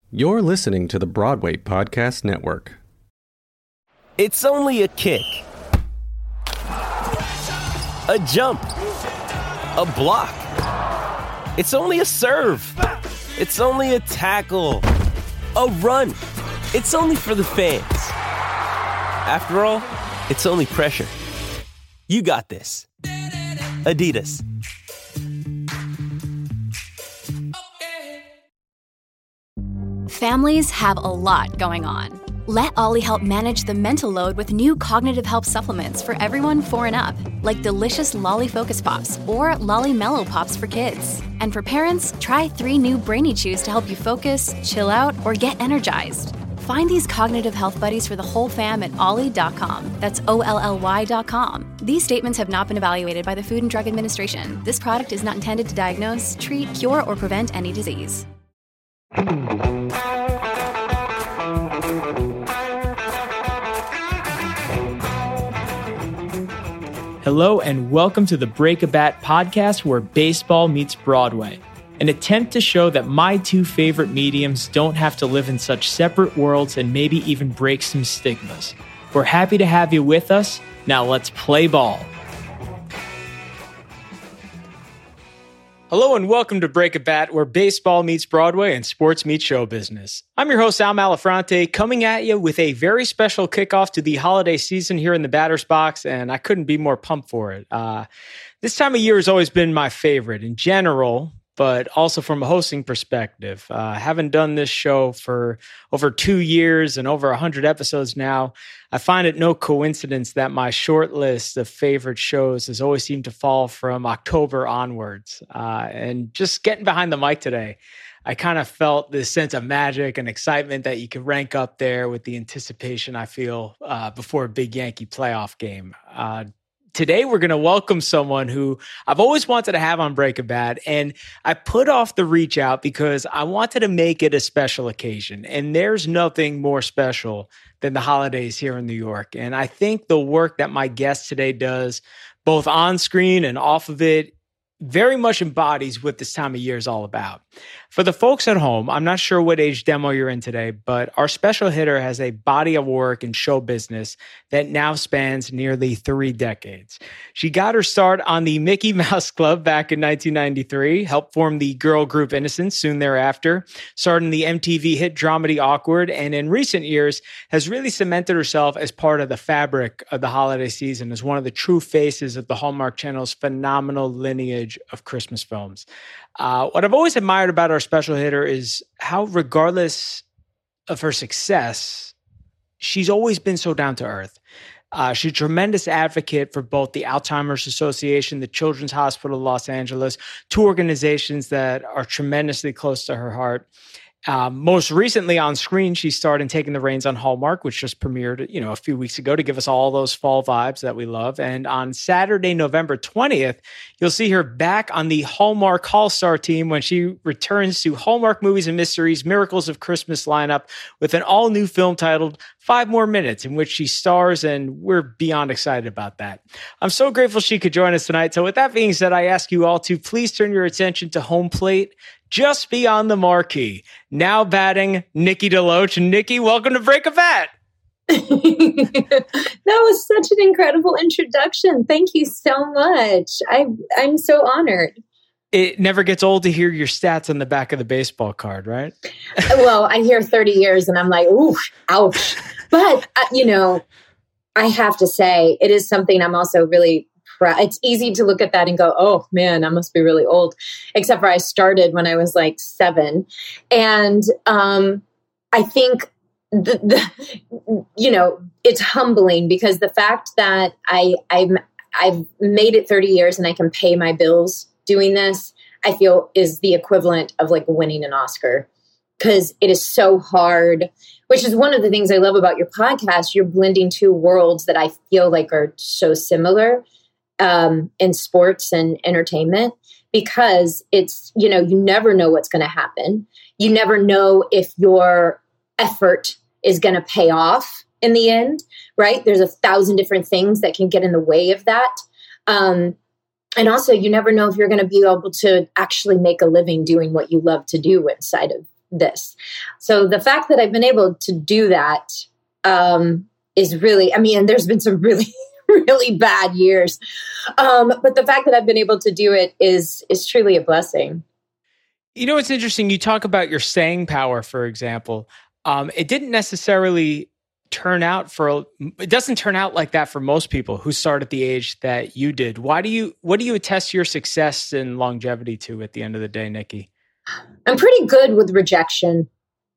You're listening to the Broadway Podcast Network. It's only a kick, a jump, a block. It's only a serve. It's only a tackle, a run. It's only for the fans. After all, it's only pressure. You got this. Adidas. Families have a lot going on. Let Ollie help manage the mental load with new cognitive help supplements for everyone 4 and up, like delicious Lolly Focus Pops or Lolly Mellow Pops for kids. And for parents, try 3 new Brainy Chews to help you focus, chill out, or get energized. Find these cognitive health buddies for the whole fam at ollie.com. That's OLLY.com. These statements have not been evaluated by the Food and Drug Administration. This product is not intended to diagnose, treat, cure, or prevent any disease. Hello and welcome to the Break a Bat podcast where baseball meets Broadway, an attempt to show that my 2 favorite mediums don't have to live in such separate worlds and maybe even break some stigmas. We're happy to have you with us. Now let's play ball. Hello and welcome to Break a Bat, where baseball meets Broadway and sports meets show business. I'm your host, Al Malafronte, coming at you with a very special kickoff to the holiday season here in the batter's box, and I couldn't be more pumped for it. This time of year has always been my favorite in general, but also from a hosting perspective. Having done this show for over 2 years and over 100 episodes now, I find it no coincidence that my short list of favorite shows has always seemed to fall from October onwards. And just getting behind the mic today, I kind of felt this sense of magic and excitement that you could rank up there with the anticipation I feel before a big Yankee playoff game. Today, we're going to welcome someone who I've always wanted to have on Break a Bat, and I put off the reach out because I wanted to make it a special occasion, and there's nothing more special than the holidays here in New York. And I think the work that my guest today does, both on screen and off of it, very much embodies what this time of year is all about. For the folks at home, I'm not sure what age demo you're in today, but our special hitter has a body of work in show business that now spans nearly 3 decades. She got her start on the Mickey Mouse Club back in 1993, helped form the girl group Innocence soon thereafter, starred in the MTV hit dramedy Awkward, and in recent years has really cemented herself as part of the fabric of the holiday season as one of the true faces of the Hallmark Channel's phenomenal lineage of Christmas films. What I've always admired about our special hitter is how, regardless of her success, she's always been so down to earth. She's a tremendous advocate for both the Alzheimer's Association, the Children's Hospital of Los Angeles, 2 organizations that are tremendously close to her heart. Most recently on screen, she starred in Taking the Reins on Hallmark, which just premiered, a few weeks ago to give us all those fall vibes that we love. And on Saturday, November 20th, you'll see her back on the Hallmark All-Star team when she returns to Hallmark Movies and Mysteries Miracles of Christmas lineup with an all-new film titled 5 More Minutes, in which she stars, and we're beyond excited about that. I'm so grateful she could join us tonight. So with that being said, I ask you all to please turn your attention to home plate, just beyond the marquee. Now batting, Nikki DeLoach. Nikki, welcome to Break a Bat. That was such an incredible introduction. Thank you so much. I'm so honored. It never gets old to hear your stats on the back of the baseball card, right? Well, I hear 30 years and I'm like, ooh, ouch. But, I have to say, it is something I'm also really proud. It's easy to look at that and go, oh man, I must be really old. Except for I started when I was like 7. And I think it's humbling because the fact that I've made it 30 years and I can pay my bills doing this, I feel is the equivalent of like winning an Oscar, because it is so hard, which is one of the things I love about your podcast. You're blending 2 worlds that I feel like are so similar in sports and entertainment, because it's, you never know what's going to happen. You never know if your effort is going to pay off in the end, right? There's 1,000 different things that can get in the way of that. And also, you never know if you're going to be able to actually make a living doing what you love to do inside of this. So the fact that I've been able to do that is really, I mean, and there's been some really, really bad years. But the fact that I've been able to do it is truly a blessing. You know, it's interesting. You talk about your staying power, for example. It didn't necessarily it doesn't turn out like that for most people who start at the age that you did. What do you attest your success and longevity to at the end of the day, Nikki? I'm pretty good with rejection.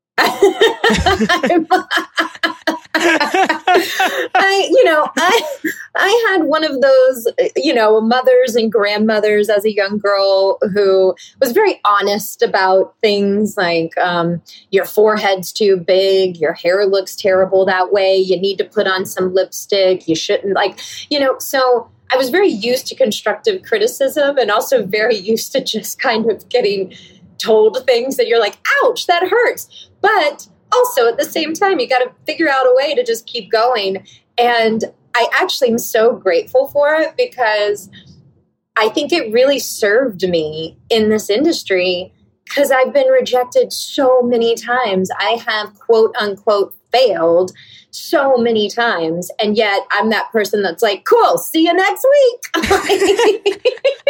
I had one of those, mothers and grandmothers as a young girl who was very honest about things like your forehead's too big, your hair looks terrible that way, you need to put on some lipstick, you shouldn't so I was very used to constructive criticism and also very used to just kind of getting told things that you're like, ouch, that hurts. But also at the same time, you got to figure out a way to just keep going. And I actually am so grateful for it because I think it really served me in this industry because I've been rejected so many times. I have quote unquote failed so many times. And yet I'm that person that's like, cool, see you next week.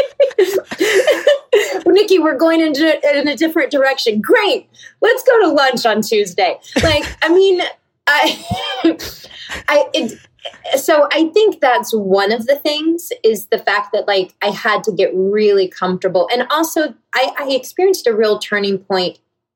Nikki, we're going in a different direction. Great. Let's go to lunch on Tuesday. So I think that's one of the things is the fact that I had to get really comfortable. And also I experienced a real turning point.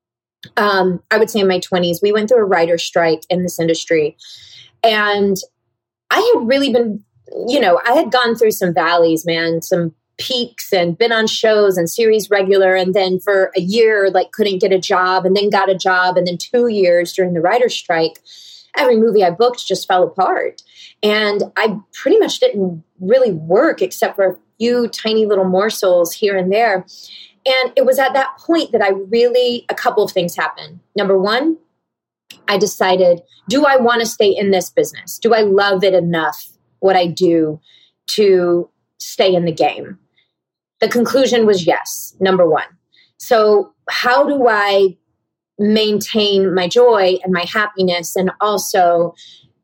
I would say in my 20s, we went through a writer's strike in this industry. And I had really been, I had gone through some valleys, man, some peaks and been on shows and series regular. And then for a year, couldn't get a job and then got a job. And then 2 years during the writer's strike, every movie I booked just fell apart. And I pretty much didn't really work except for a few tiny little morsels here and there. And it was at that point that a couple of things happened. Number one, I decided, do I want to stay in this business? Do I love it enough, what I do, to stay in the game? The conclusion was yes, number one. So how do I maintain my joy and my happiness and also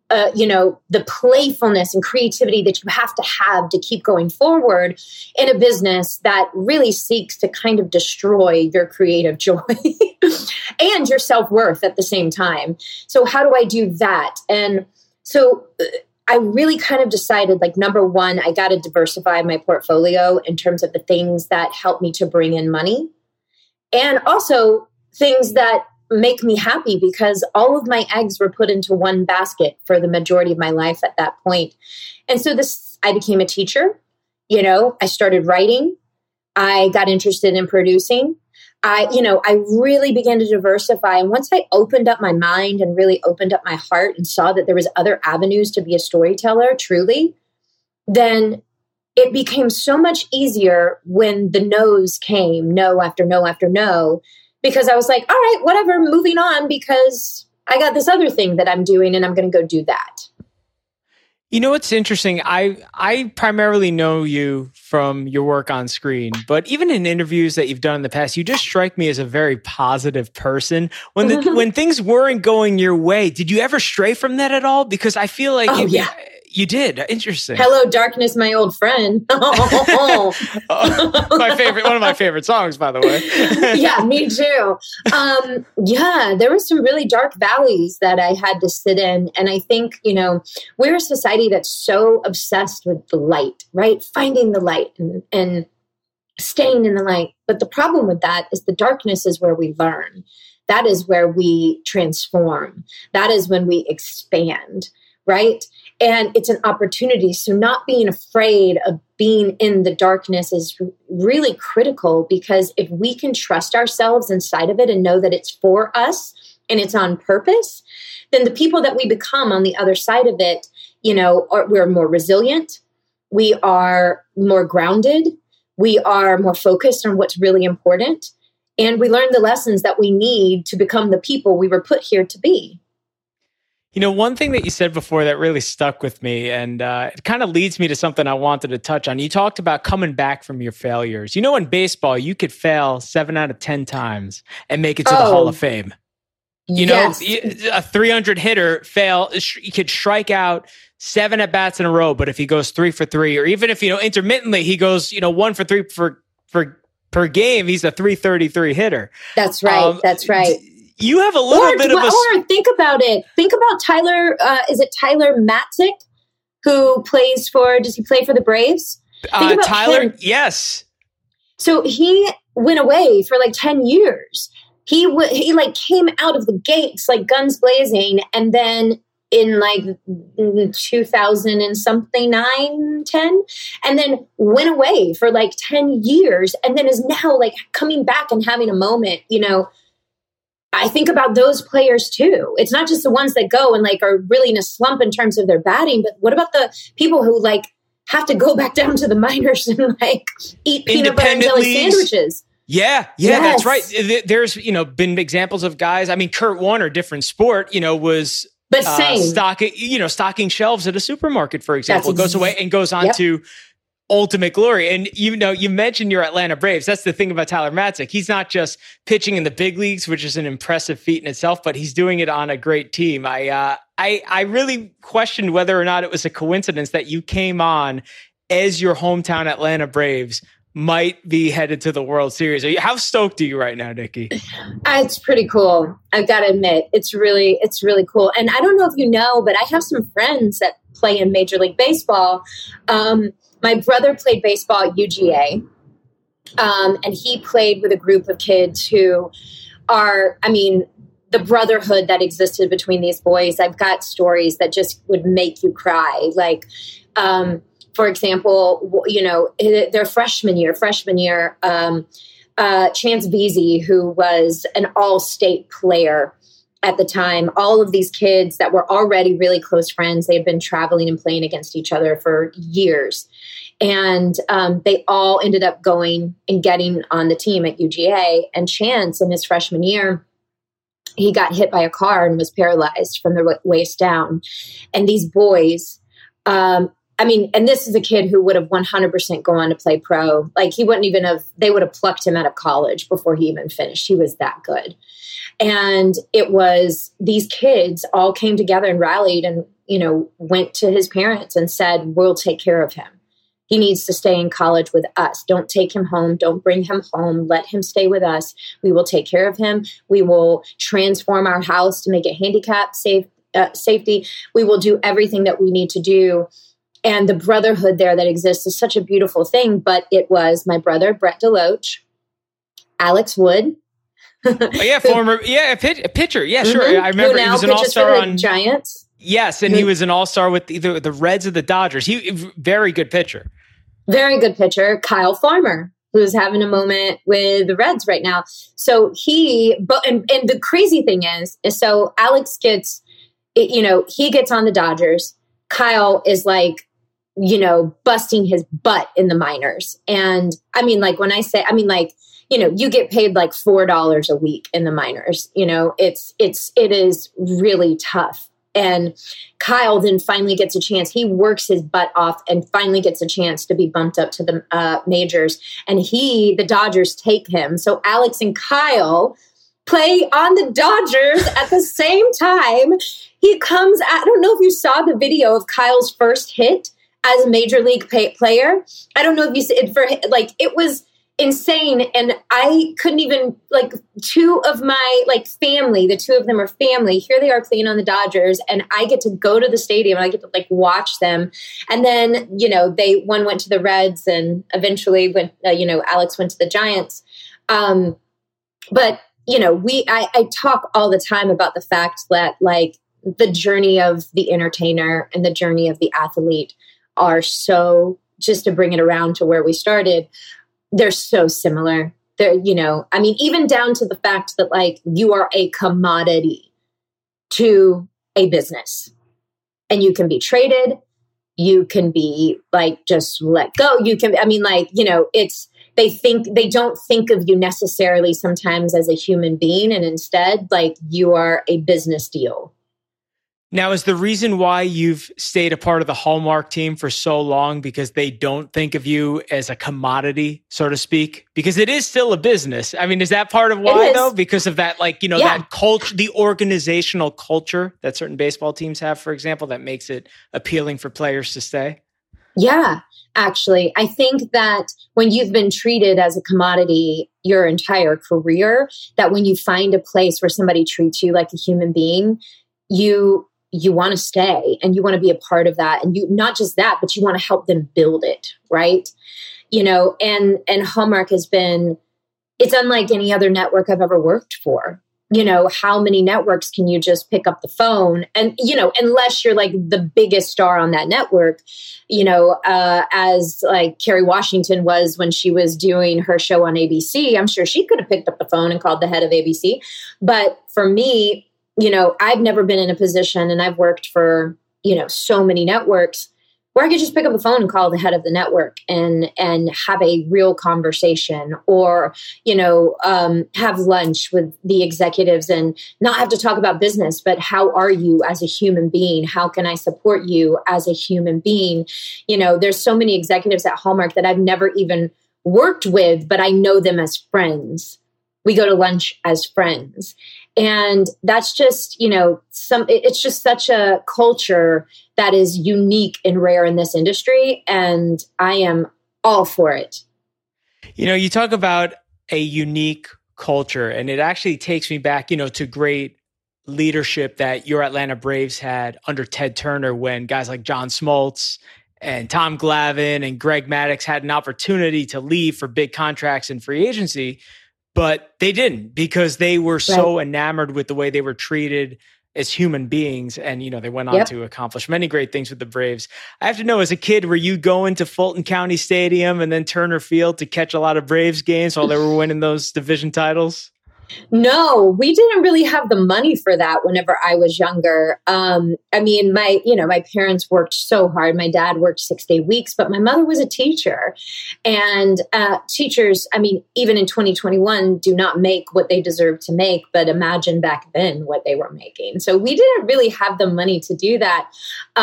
the playfulness and creativity that you have to keep going forward in a business that really seeks to kind of destroy your creative joy and your self-worth at the same time. So how do I do that? And so I really kind of decided, number one, I got to diversify my portfolio in terms of the things that help me to bring in money and also things that make me happy because all of my eggs were put into one basket for the majority of my life at that point. And so I became a teacher. I started writing. I got interested in producing. I really began to diversify. And once I opened up my mind and really opened up my heart and saw that there was other avenues to be a storyteller, truly, then it became so much easier when the no's came, no after no after no, because I was like, all right, whatever, moving on because I got this other thing that I'm doing and I'm going to go do that. You know what's interesting? I primarily know you from your work on screen, but even in interviews that you've done in the past, you just strike me as a very positive person. When things weren't going your way, did you ever stray from that at all? Because I feel like you did. Interesting. Hello, darkness, my old friend. One of my favorite songs, by the way. Yeah, me too. There were some really dark valleys that I had to sit in. And I think, we're a society that's so obsessed with the light, right? Finding the light and staying in the light. But the problem with that is the darkness is where we learn. That is where we transform. That is when we expand, right? And it's an opportunity. So not being afraid of being in the darkness is really critical because if we can trust ourselves inside of it and know that it's for us and it's on purpose, then the people that we become on the other side of it, we're more resilient. We are more grounded. We are more focused on what's really important. And we learn the lessons that we need to become the people we were put here to be. You know, one thing that you said before that really stuck with me, and it kind of leads me to something I wanted to touch on. You talked about coming back from your failures. You know, in baseball, you could fail 7 out of 10 times and make it to the Hall of Fame. You know, a 300 hitter he could strike out 7 at bats in a row, but if he goes 3 for 3, or even if, intermittently he goes, 1 for 3 per game, he's a 333 hitter. That's right. That's right. You have a little bit of a... Or think about it. Think about Tyler, is it Tyler Matzik, who does he play for the Braves? Tyler, him. Yes. So he went away for like 10 years. He came out of the gates like guns blazing, and then in like 2000 and something, 10, and then went away for like 10 years, and then is now like coming back and having a moment. I think about those players too. It's not just the ones that go and like are really in a slump in terms of their batting, but what about the people who like have to go back down to the minors and like eat peanut butter and jelly sandwiches? Yeah, yes. That's right. There's, been examples of guys. I mean, Kurt Warner, different sport, was but same stocking shelves at a supermarket, for example, goes away and goes on to ultimate glory. And you mentioned your Atlanta Braves. That's the thing about Tyler Matzik. He's not just pitching in the big leagues, which is an impressive feat in itself, but he's doing it on a great team. I really questioned whether or not it was a coincidence that you came on as your hometown Atlanta Braves might be headed to the World Series. How stoked are you right now, Nikki? It's pretty cool. I've got to admit, it's really cool. And I don't know if you know, but I have some friends that play in Major League Baseball. My brother played baseball at UGA, and he played with a group of kids who are, the brotherhood that existed between these boys. I've got stories that just would make you cry. Like, for example, their freshman year, Chance Veazey, who was an all-state player at the time, all of these kids that were already really close friends, they had been traveling and playing against each other for years. And they all ended up going and getting on the team at UGA. And Chance, in his freshman year, he got hit by a car and was paralyzed from the waist down. And these boys, and this is a kid who would have 100% gone on to play pro. Like they would have plucked him out of college before he even finished. He was that good. And it was, these kids all came together and rallied and, went to his parents and said, we'll take care of him. He needs to stay in college with us. Don't take him home. Don't bring him home. Let him stay with us. We will take care of him. We will transform our house to make it handicap safety. We will do everything that we need to do. And the brotherhood there that exists is such a beautiful thing. But it was my brother, Brett DeLoach, Alex Wood. A pitcher. Yeah, sure. I remember he was an all-star on Giants. Yes, and he was an all-star with either the Reds or the Dodgers. Very good pitcher. Very good pitcher. Kyle Farmer, who's having a moment with the Reds right now. So and the crazy thing is so Alex gets, he gets on the Dodgers. Kyle is like, busting his butt in the minors. And when I say, you get paid like $4 a week in the minors. It is really tough. And Kyle then finally gets a chance. He works his butt off and finally gets a chance to be bumped up to the majors. And the Dodgers take him. So Alex and Kyle play on the Dodgers at the same time. He comes, I don't know if you saw the video of Kyle's first hit as a major league player. I don't know if you see it it was insane. And I couldn't even, two of my family, the two of them are family. Here they are playing on the Dodgers, and I get to go to the stadium and I get to watch them. And then, one went to the Reds and eventually Alex went to the Giants. But I talk all the time about the fact that the journey of the entertainer and the journey of the athlete are so, just to bring it around to where we started, they're so similar. They're, even down to the fact that you are a commodity to a business, and you can be traded. You can be just let go. You can, they don't think of you necessarily sometimes as a human being, and instead you are a business deal. Now, is the reason why you've stayed a part of the Hallmark team for so long because they don't think of you as a commodity, so to speak? Because it is still a business. I mean, is that part of why, though? Because of that, that culture, the organizational culture that certain baseball teams have, for example, that makes it appealing for players to stay? Yeah, actually. I think that when you've been treated as a commodity your entire career, that when you find a place where somebody treats you like a human being, you want to stay and you want to be a part of that. And you, not just that, but you want to help them build it. Right. And Hallmark it's unlike any other network I've ever worked for. How many networks can you just pick up the phone? And, unless you're like the biggest star on that network, as like Kerry Washington was when she was doing her show on ABC, I'm sure she could have picked up the phone and called the head of ABC. But for me, I've never been in a position, and I've worked for, so many networks where I could just pick up the phone and call the head of the network and have a real conversation, or, have lunch with the executives and not have to talk about business, but how are you as a human being? How can I support you as a human being? There's so many executives at Hallmark that I've never even worked with, but I know them as friends. We go to lunch as friends. And that's just, it's just such a culture that is unique and rare in this industry. And I am all for it. You talk about a unique culture, and it actually takes me back, to great leadership that your Atlanta Braves had under Ted Turner, when guys like John Smoltz and Tom Glavine and Greg Maddux had an opportunity to leave for big contracts and free agency. But they didn't, because they were so enamored with the way they were treated as human beings. And, they went on to accomplish many great things with the Braves. I have to know, as a kid, were you going to Fulton County Stadium and then Turner Field to catch a lot of Braves games while they were winning those division titles? No, we didn't really have the money for that whenever I was younger. My parents worked so hard. My dad worked 6-day weeks, but my mother was a teacher. And teachers, even in 2021, do not make what they deserve to make, but imagine back then what they were making. So we didn't really have the money to do that.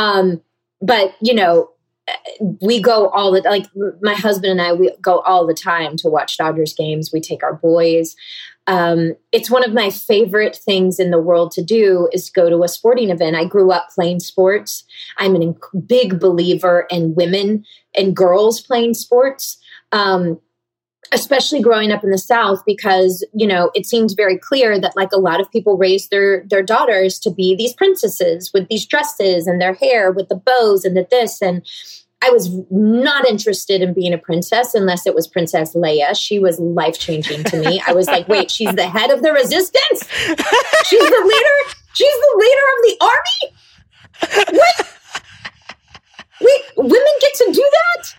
We go my husband and I, we go all the time to watch Dodgers games. We take our boys. It's one of my favorite things in the world to do is go to a sporting event. I grew up playing sports. I'm a big believer in women and girls playing sports, especially growing up in the South, because, it seems very clear that like a lot of people raise their daughters to be these princesses with these dresses and their hair with the bows and this. And I was not interested in being a princess unless it was Princess Leia. She was life-changing to me. I was like, wait, she's the head of the resistance? She's the leader? She's the leader of the army? What? Wait, women get to do that?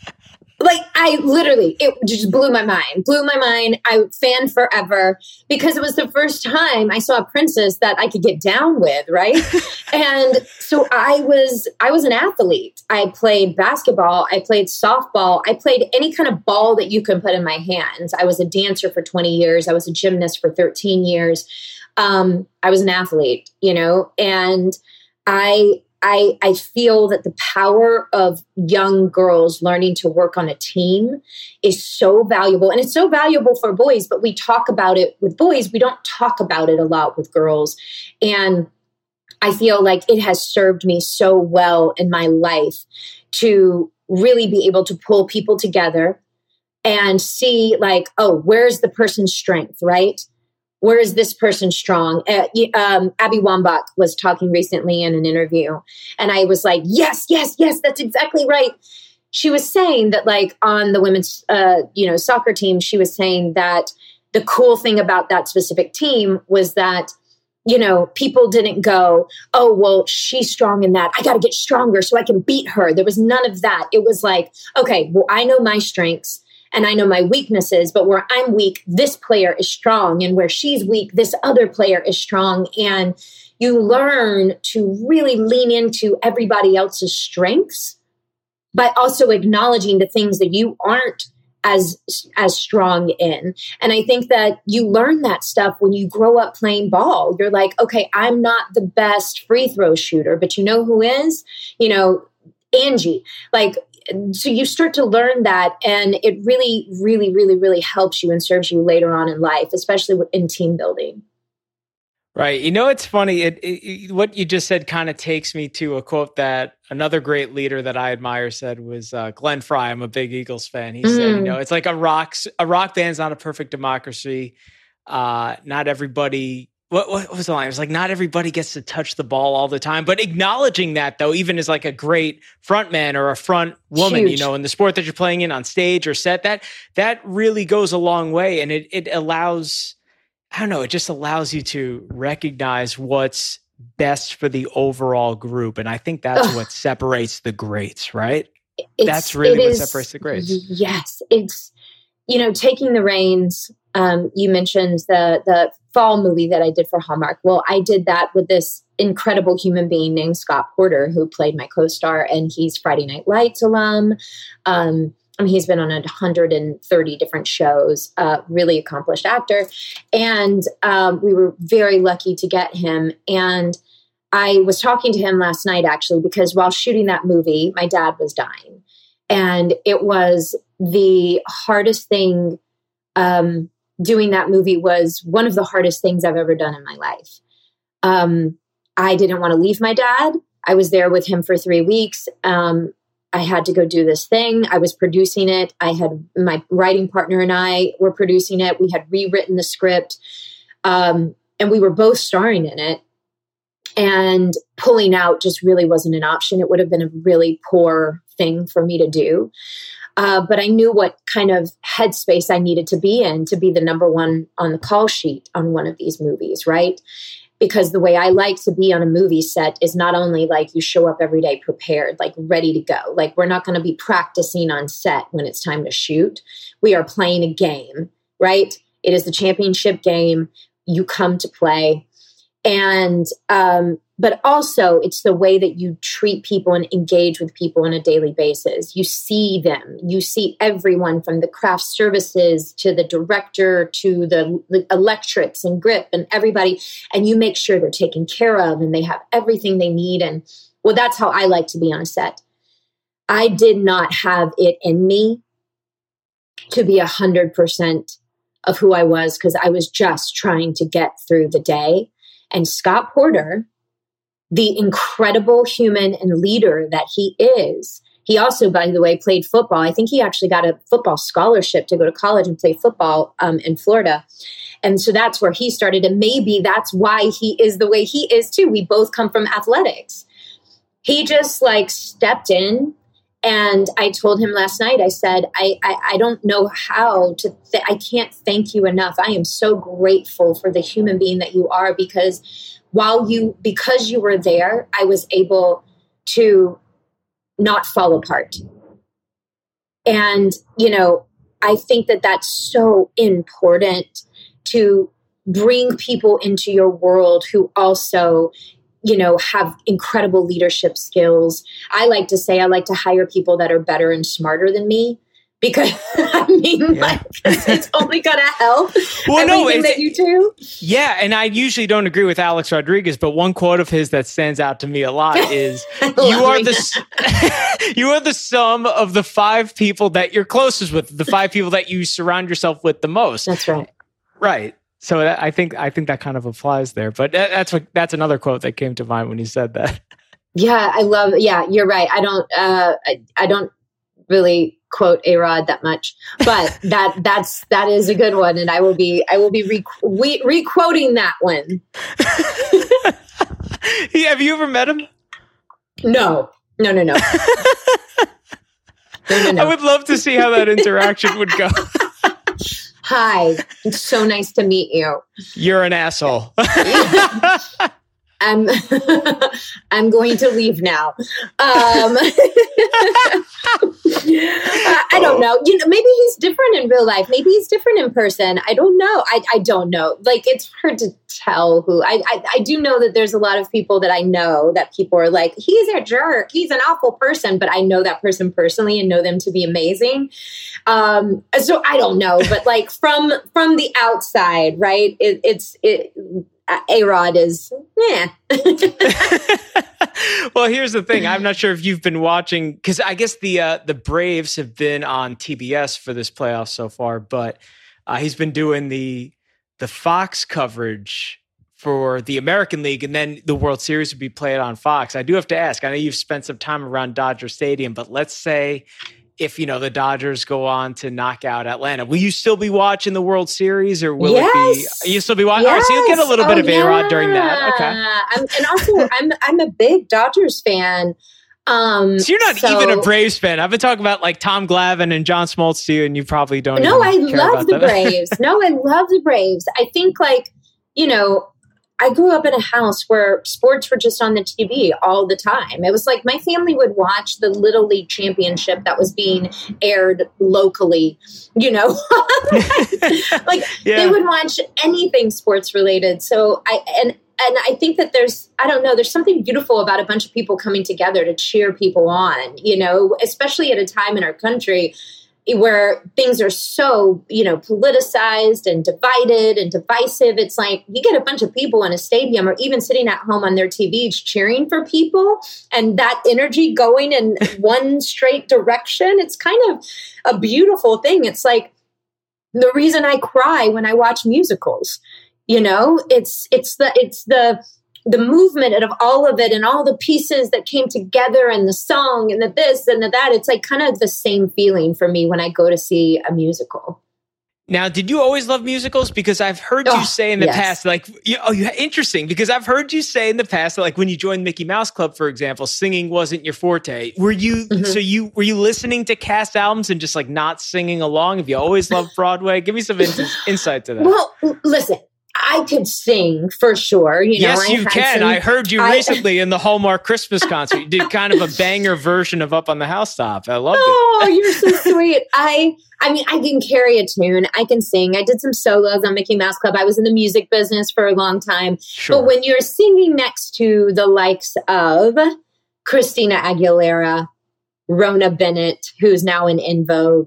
It just blew my mind. I fanned forever because it was the first time I saw a princess that I could get down with, right? And so I was an athlete. I played basketball. I played softball. I played any kind of ball that you can put in my hands. I was a dancer for 20 years. I was a gymnast for 13 years. I was an athlete, and I feel that the power of young girls learning to work on a team is so valuable. And it's so valuable for boys, but we talk about it with boys. We don't talk about it a lot with girls. And I feel like it has served me so well in my life to really be able to pull people together and see where's the person's strength, right? Where is this person strong? Abby Wambach was talking recently in an interview, and I was like, yes, that's exactly right. She was saying that on the women's, soccer team, she was saying that the cool thing about that specific team was that, people didn't go, oh, well, she's strong in that. I got to get stronger so I can beat her. There was none of that. It was like, okay, well, I know my strengths. And I know my weaknesses, but where I'm weak, this player is strong. And where she's weak, this other player is strong. And you learn to really lean into everybody else's strengths, but also acknowledging the things that you aren't as strong in. And I think that you learn that stuff when you grow up playing ball. You're like, okay, I'm not the best free throw shooter, but you know who is? You know, Angie. Like, so you start to learn that, and it really, really, really, really helps you and serves you later on in life, especially in team building. Right. You know, it's funny. What you just said kind of takes me to a quote that another great leader that I admire said was Glenn Fry. I'm a big Eagles fan. He said, you know, it's like a rock band's not a perfect democracy. Not everybody. What was the line? It was like, not everybody gets to touch the ball all the time, but acknowledging that, though, even as like a great front man or a front woman, you know, in the sport that you're playing in on stage or set, that really goes a long way. And it allows, I don't know, it just allows you to recognize what's best for the overall group. And I think that's what separates the greats, right? That's really what separates the greats. Yes. It's, you know, taking the reins. You mentioned the fall movie that I did for Hallmark. Well, I did that with this incredible human being named Scott Porter, who played my co-star, and he's Friday Night Lights alum. He's been on 130 different shows, really accomplished actor. And we were very lucky to get him. And I was talking to him last night, actually, because while shooting that movie, my dad was dying. And it was the hardest thing. Doing that movie was one of the hardest things I've ever done in my life. I didn't want to leave my dad. I was there with him for 3 weeks. I had to go do this thing. I was producing it. I had my writing partner and I were producing it. We had rewritten the script, and we were both starring in it. And pulling out just really wasn't an option. It would have been a really poor thing for me to do. But I knew what kind of headspace I needed to be in to be the number one on the call sheet on one of these movies, right? Because the way I like to be on a movie set is not only like you show up every day prepared, like ready to go. Like we're not going to be practicing on set when it's time to shoot. We are playing a game, right? It is the championship game. You come to play. And, but also it's the way that you treat people and engage with people on a daily basis. You see them, you see everyone from the craft services to the director to the electrics and grip and everybody. And you make sure they're taken care of and they have everything they need. And well, that's how I like to be on a set. I did not have it in me to be 100% of who I was because I was just trying to get through the day. And Scott Porter, the incredible human and leader that he is, he also, by the way, played football. I think he actually got a football scholarship to go to college and play football in Florida. And so that's where he started. And maybe that's why he is the way he is too. We both come from athletics. He just like stepped in. And I told him last night, I said, I don't know how to, I can't thank you enough. I am so grateful for the human being that you are because because you were there, I was able to not fall apart. And, you know, I think that that's so important to bring people into your world who also, you know, have incredible leadership skills. I like to say I like to hire people that are better and smarter than me because I mean, like, it's only going to help everything that you do. Yeah. And I usually don't agree with Alex Rodriguez, but one quote of his that stands out to me a lot is you are the sum of the 5 people that you're closest with, the 5 people that you surround yourself with the most. That's right. Right. So I think that kind of applies there, but that's another quote that came to mind when you said that. Yeah, you're right. I don't really quote A-Rod that much, but that is a good one, and I will be re-quoting that one. Have you ever met him? No. No. I would love to see how that interaction would go. Hi, it's so nice to meet you. You're an asshole. I'm I'm going to leave now. I don't know. Maybe he's different in real life. Maybe he's different in person. I don't know. I don't know. Like, it's hard to tell who. I do know that there's a lot of people that I know that people are like, he's a jerk. He's an awful person. But I know that person personally and know them to be amazing. So I don't know. But like from the outside, right? A-Rod is, yeah. Well, here's the thing. I'm not sure if you've been watching, because I guess the Braves have been on TBS for this playoff so far, but he's been doing the Fox coverage for the American League, and then the World Series would be played on Fox. I do have to ask, I know you've spent some time around Dodger Stadium, but let's say if, the Dodgers go on to knock out Atlanta, will you still be watching the World Series, or will it be, you still be watching? Yes. All right, so you'll get a little bit of A-Rod during that. Okay. And also I'm a big Dodgers fan. So you're not even a Braves fan. I've been talking about like Tom Glavine and John Smoltz to you, and you probably don't. No, I love the Braves. No, I love the Braves. I think I grew up in a house where sports were just on the TV all the time. It was like my family would watch the Little League Championship that was being aired locally, They would watch anything sports related. So I think that there's something beautiful about a bunch of people coming together to cheer people on, especially at a time in our country where things are so, politicized and divided and divisive. It's like you get a bunch of people in a stadium or even sitting at home on their TVs cheering for people, and that energy going in one straight direction. It's kind of a beautiful thing. It's like the reason I cry when I watch musicals. It's the movement of all of it and all the pieces that came together and the song and the this and the that. It's like kind of the same feeling for me when I go to see a musical. Now, did you always love musicals? Because I've heard you say in the past, interesting, because I've heard you say in the past, like when you joined Mickey Mouse Club, for example, singing wasn't your forte. Were you, were you listening to cast albums and just like not singing along? Have you always loved Broadway? Give me some insight to that. Well, listen. I could sing for sure. Yes, you can. I heard you recently in the Hallmark Christmas concert. You did kind of a banger version of Up on the Housetop. I loved it. Oh, you're so sweet. I mean, I can carry a tune. I can sing. I did some solos on Mickey Mouse Club. I was in the music business for a long time. Sure. But when you're singing next to the likes of Christina Aguilera, Rona Bennett, who's now in Vogue,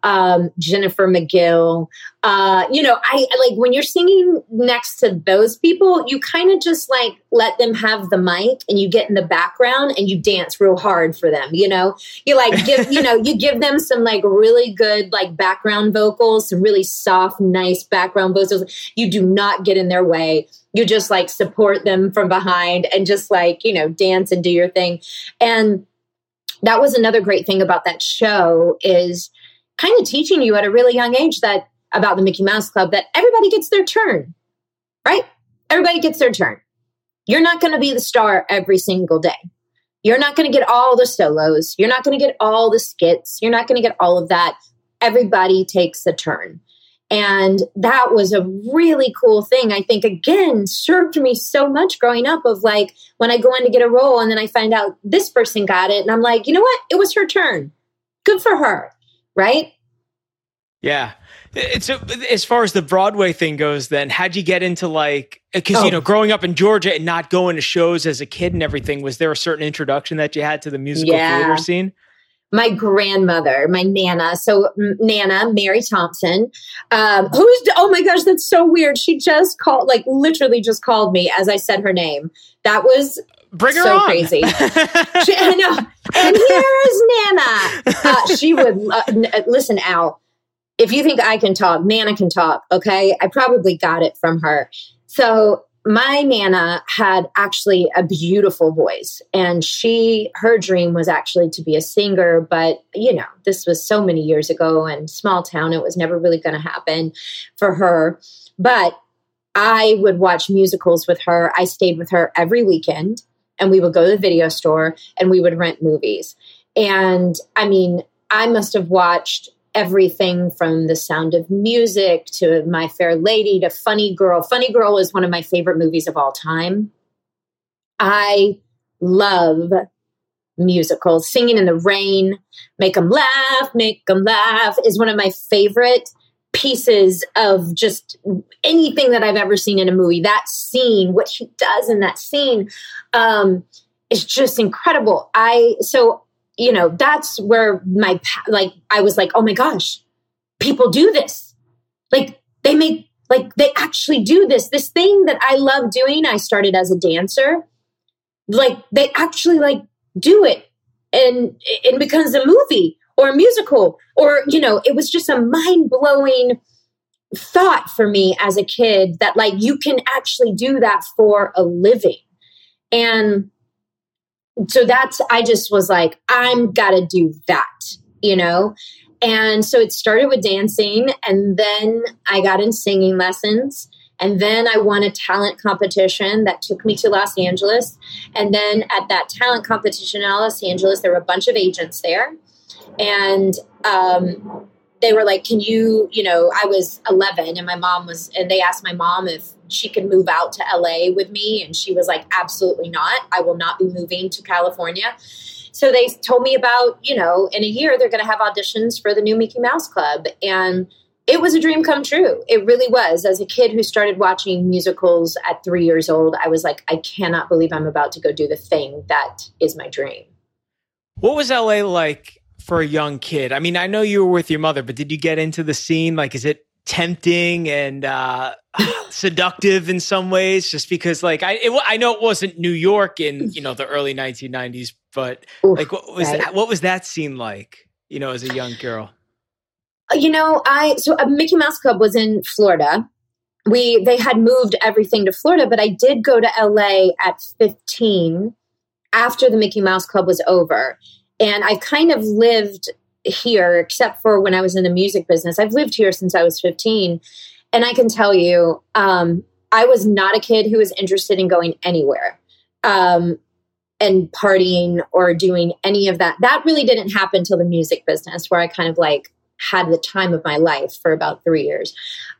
Jennifer McGill. I like when you're singing next to those people, you kind of just like let them have the mic and you get in the background and you dance real hard for them. You like give, you give them some like really good like background vocals, some really soft, nice background vocals. You do not get in their way. You just like support them from behind and just like, dance and do your thing. And that was another great thing about that show, is kind of teaching you at a really young age about the Mickey Mouse Club, that everybody gets their turn, right? Everybody gets their turn. You're not going to be the star every single day. You're not going to get all the solos. You're not going to get all the skits. You're not going to get all of that. Everybody takes a turn. And that was a really cool thing. I think, again, served me so much growing up, of like when I go in to get a role and then I find out this person got it. And I'm like, you know what? It was her turn. Good for her. Right? Yeah. It's as far as the Broadway thing goes, then how'd you get into because, growing up in Georgia and not going to shows as a kid and everything, was there a certain introduction that you had to the musical theater scene? My grandmother, my Nana. So Nana, Mary Thompson, oh my gosh, that's so weird. She just literally just called me as I said her name. That was Bring her so on. Crazy. I know. And here's Nana. She would, listen, Al, if you think I can talk, Nana can talk. Okay. I probably got it from her. So my Nana had actually a beautiful voice, and her dream was actually to be a singer. But, this was so many years ago, and small town, it was never really going to happen for her. But I would watch musicals with her. I stayed with her every weekend, and we would go to the video store and we would rent movies. And I mean, I must have watched everything from The Sound of Music to My Fair Lady to Funny Girl. Funny Girl is one of my favorite movies of all time. I love musicals. Singing in the Rain, Make 'Em Laugh is one of my favorite pieces of just anything that I've ever seen in a movie. That scene, what he does in that scene, is just incredible. That's where I was like, oh my gosh, people do this. They actually do this thing that I love doing. I started as a dancer. They actually do it and it becomes a movie or a musical, or, it was just a mind-blowing thought for me as a kid that you can actually do that for a living. And so I just was like, I'm gotta do that, And so it started with dancing, and then I got in singing lessons. And then I won a talent competition that took me to Los Angeles. And then at that talent competition in Los Angeles, there were a bunch of agents there. And they were like, can you, I was 11 and they asked my mom if she could move out to LA with me. And she was like, absolutely not. I will not be moving to California. So they told me about, in a year, they're going to have auditions for the new Mickey Mouse Club. And it was a dream come true. It really was. As a kid who started watching musicals at 3 years old, I was like, I cannot believe I'm about to go do the thing that is my dream. What was LA like for a young kid? I mean, I know you were with your mother, but did you get into the scene? Is it tempting and seductive in some ways? Just because I know it wasn't New York in, the early 1990s, but what was that scene like, as a young girl? So a Mickey Mouse Club was in Florida. They had moved everything to Florida, but I did go to LA at 15 after the Mickey Mouse Club was over. And I kind of lived here, except for when I was in the music business. I've lived here since I was 15. And I can tell you, I was not a kid who was interested in going anywhere and partying or doing any of that. That really didn't happen till the music business, where I kind of had the time of my life for about 3 years.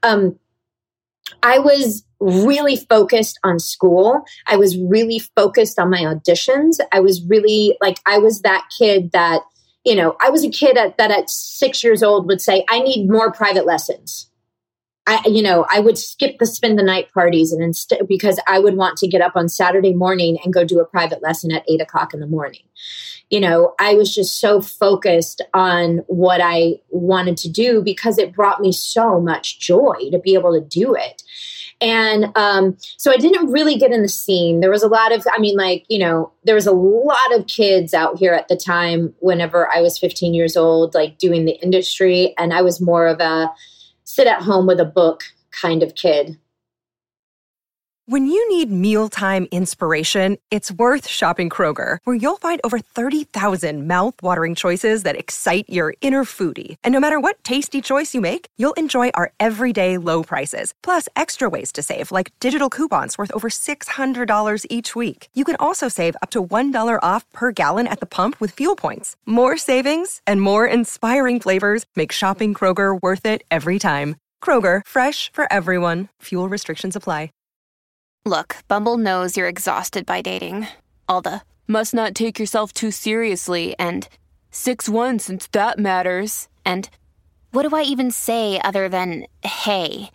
I was really focused on school. I was really focused on my auditions. I was really I was that kid that, I was a kid that at 6 years old would say, I need more private lessons. I would skip the spend the night parties because I would want to get up on Saturday morning and go do a private lesson at 8:00 in the morning. I was just so focused on what I wanted to do because it brought me so much joy to be able to do it. And so I didn't really get in the scene. There was a lot of, there was a lot of kids out here at the time whenever I was 15 years old, doing the industry. And I was more of a sit at home with a book kind of kid. When you need mealtime inspiration, it's worth shopping Kroger, where you'll find over 30,000 mouth-watering choices that excite your inner foodie. And no matter what tasty choice you make, you'll enjoy our everyday low prices, plus extra ways to save, like digital coupons worth over $600 each week. You can also save up to $1 off per gallon at the pump with fuel points. More savings and more inspiring flavors make shopping Kroger worth it every time. Kroger, fresh for everyone. Fuel restrictions apply. Look, Bumble knows you're exhausted by dating. All the, must not take yourself too seriously, and 6'1" since that matters, and what do I even say other than, hey?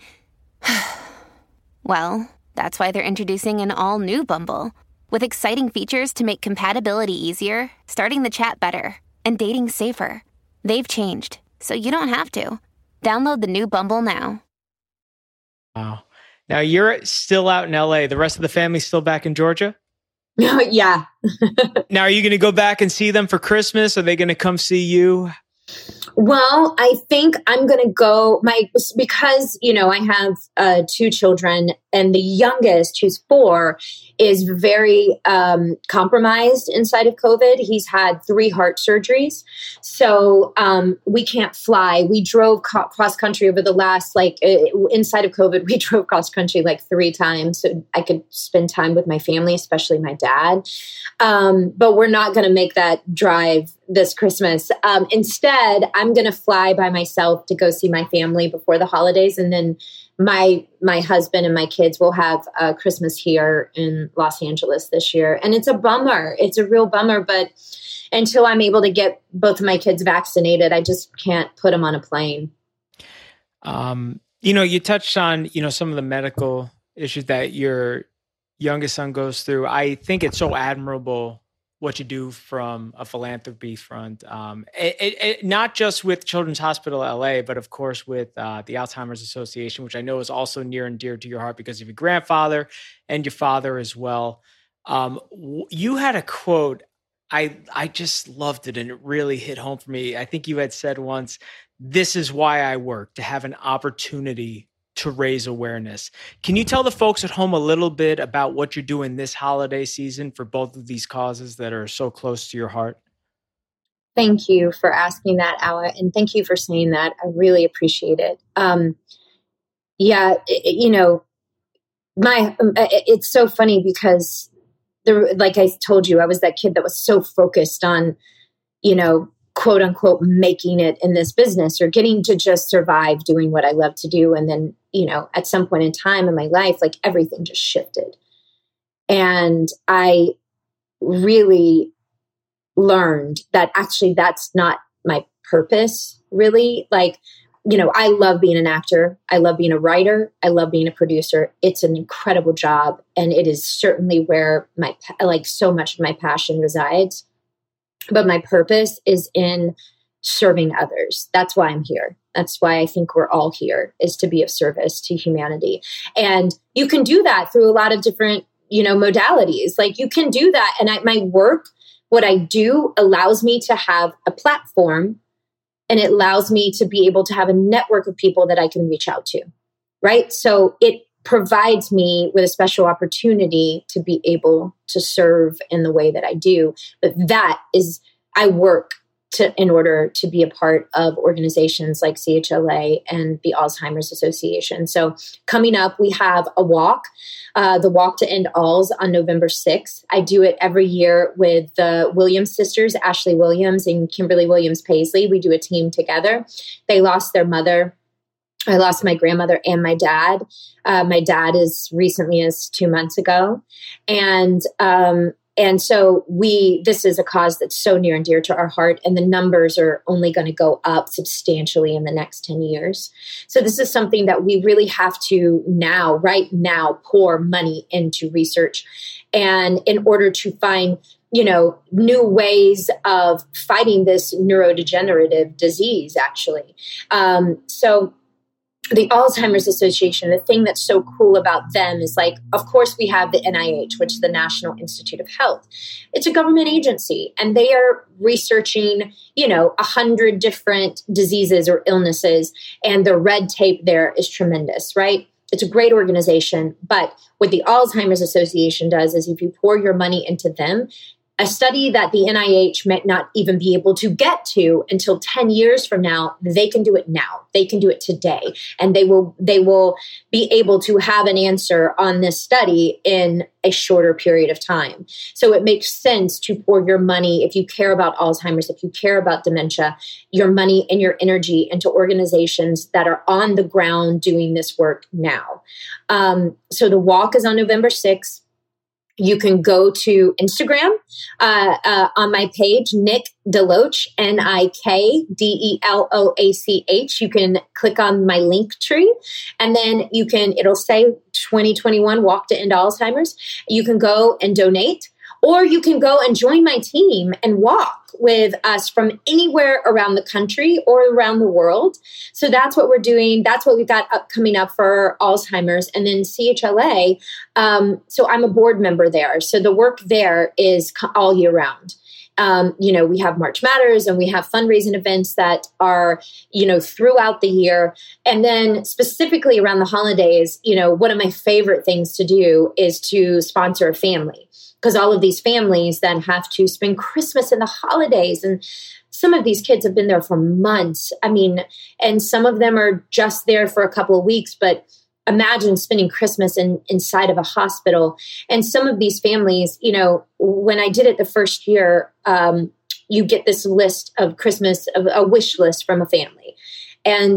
Well, that's why they're introducing an all-new Bumble, with exciting features to make compatibility easier, starting the chat better, and dating safer. They've changed, so you don't have to. Download the new Bumble now. Wow. Now, you're still out in LA. The rest of the family's still back in Georgia? Yeah. Now, are you going to go back and see them for Christmas? Are they going to come see you? Well, I think I'm going to go because, I have 2 children, and the youngest, who's 4, is very compromised inside of COVID. He's had 3 heart surgeries. So we can't fly. We drove cross country over the last, inside of COVID, we drove cross country 3 times so I could spend time with my family, especially my dad. But we're not going to make that drive this Christmas. Instead, I'm going to fly by myself to go see my family before the holidays. And then my husband and my kids will have Christmas here in Los Angeles this year. And it's a bummer. It's a real bummer. But until I'm able to get both of my kids vaccinated, I just can't put them on a plane. You touched on, some of the medical issues that your youngest son goes through. I think it's so admirable what you do from a philanthropy front, not just with Children's Hospital LA, but of course with the Alzheimer's Association, which I know is also near and dear to your heart because of your grandfather and your father as well. You had a quote, I just loved it, and it really hit home for me. I think you had said once, "This is why I work, to have an opportunity to raise awareness." Can you tell the folks at home a little bit about what you're doing this holiday season for both of these causes that are so close to your heart? Thank you for asking that, Ala, and thank you for saying that. I really appreciate it. It's so funny because like I told you, I was that kid that was so focused on, quote unquote, making it in this business or getting to just survive doing what I love to do. And then, at some point in time in my life, like everything just shifted. And I really learned that actually that's not my purpose, really. Like, I love being an actor. I love being a writer. I love being a producer. It's an incredible job. And it is certainly where so much of my passion resides. But my purpose is in serving others. That's why I'm here. That's why I think we're all here, is to be of service to humanity. And you can do that through a lot of different, modalities. Like you can do that. And my work, what I do allows me to have a platform, and it allows me to be able to have a network of people that I can reach out to. Right. So it provides me with a special opportunity to be able to serve in the way that I do. But that is, I work in order to be a part of organizations like CHLA and the Alzheimer's Association. So coming up, we have a walk, the Walk to End Alz on November 6th. I do it every year with the Williams sisters, Ashley Williams and Kimberly Williams Paisley. We do a team together. They lost their mother. I lost my grandmother and my dad. My dad as recently as 2 months ago. And so this is a cause that's so near and dear to our heart, and the numbers are only going to go up substantially in the next 10 years. So this is something that we really have to right now, pour money into research. And in order to find, new ways of fighting this neurodegenerative disease, actually. So the Alzheimer's Association, the thing that's so cool about them is of course we have the NIH, which is the National Institute of Health. It's a government agency, and they are researching, 100 different diseases or illnesses, and the red tape there is tremendous, right? It's a great organization, but what the Alzheimer's Association does is if you pour your money into them, a study that the NIH might not even be able to get to until 10 years from now, they can do it now. They can do it today. And they will be able to have an answer on this study in a shorter period of time. So it makes sense to pour your money, if you care about Alzheimer's, if you care about dementia, your money and your energy into organizations that are on the ground doing this work now. So the walk is on November 6th. You can go to Instagram on my page, Nick Deloach, NIKDELOACH. You can click on my link tree, and then it'll say 2021 Walk to End Alzheimer's. You can go and donate, or you can go and join my team and walk with us from anywhere around the country or around the world. So that's what we're doing. That's what we've got coming up for Alzheimer's. And then CHLA, so I'm a board member there. So the work there is all year round. We have March Matters, and we have fundraising events that are, throughout the year. And then specifically around the holidays, one of my favorite things to do is to sponsor a family. Because all of these families then have to spend Christmas and the holidays. And some of these kids have been there for months. And some of them are just there for a couple of weeks. But imagine spending Christmas inside of a hospital. And some of these families, when I did it the first year, you get this list of Christmas, of a wish list from a family. And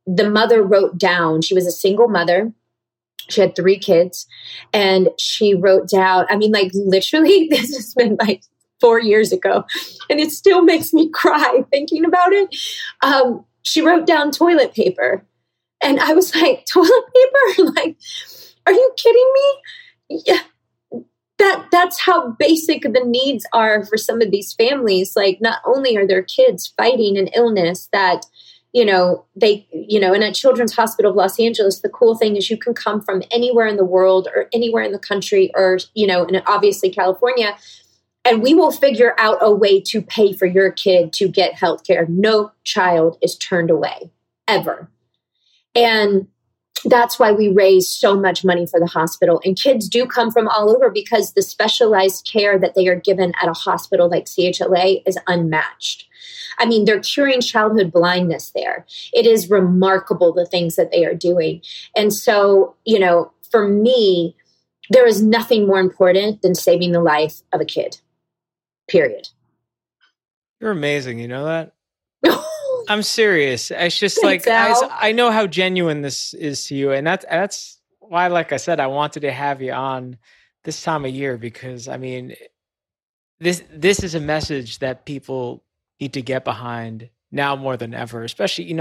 the mother wrote down, she was a single mother. She had 3 kids, and she wrote down, I mean, like literally, this has been like 4 years ago, and it still makes me cry thinking about it. She wrote down toilet paper, and I was like, toilet paper? Like, are you kidding me? Yeah. That's how basic the needs are for some of these families. Like, not only are their kids fighting an illness that, and at Children's Hospital of Los Angeles, the cool thing is you can come from anywhere in the world or anywhere in the country or, and obviously California, and we will figure out a way to pay for your kid to get healthcare. No child is turned away, ever. And that's why we raise so much money for the hospital. And kids do come from all over because the specialized care that they are given at a hospital like CHLA is unmatched. I mean, they're curing childhood blindness there. It is remarkable, the things that they are doing. And so, for me, there is nothing more important than saving the life of a kid, period. You're amazing. You know that? I'm serious. It's just like, Thanks, I know how genuine this is to you. And that's why, like I said, I wanted to have you on this time of year, because I mean, this is a message that people need to get behind now more than ever, especially,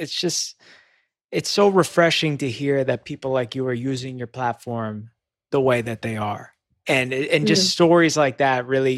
it's so refreshing to hear that people like you are using your platform the way that they are. And just stories like that really,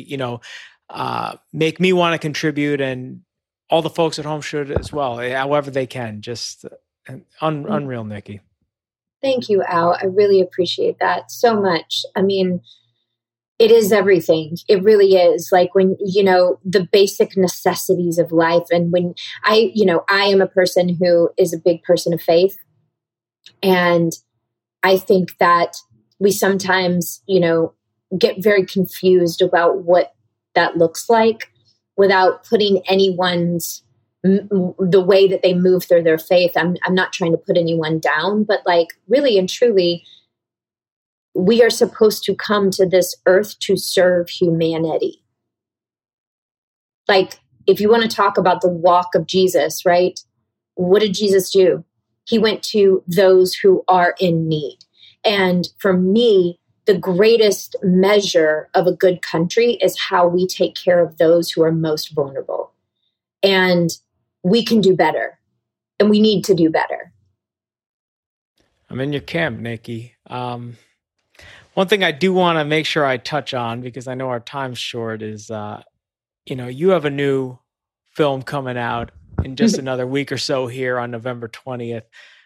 make me want to contribute, and all the folks at home should as well, however they can. Just unreal, Nikki. Thank you, Al. I really appreciate that so much. I mean, it is everything. It really is. Like when, the basic necessities of life. And when I am a person who is a big person of faith. And I think that we sometimes, get very confused about what that looks like without putting anyone's, the way that they move through their faith. I'm not trying to put anyone down, but like really and truly, we are supposed to come to this earth to serve humanity. Like, if you want to talk about the walk of Jesus, right? What did Jesus do? He went to those who are in need. And for me, the greatest measure of a good country is how we take care of those who are most vulnerable. And we can do better. And we need to do better. I'm in your camp, Nikki. One thing I do want to make sure I touch on, because I know our time's short, is, you have a new film coming out in just another week or so here on November 20th.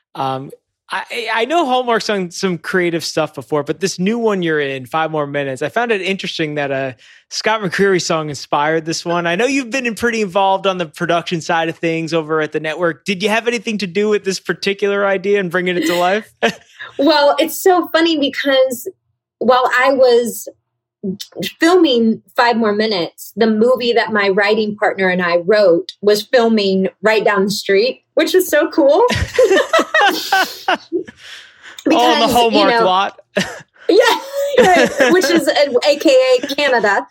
I know Hallmark's done some creative stuff before, but this new one you're in, 5 More Minutes, I found it interesting that a Scott McCreery song inspired this one. I know you've been pretty involved on the production side of things over at the network. Did you have anything to do with this particular idea and bringing it to life? Well, it's so funny because while I was filming 5 More Minutes, the movie that my writing partner and I wrote was filming right down the street, which was so cool. All in the Hallmark lot. Yeah, right, which is AKA Canada.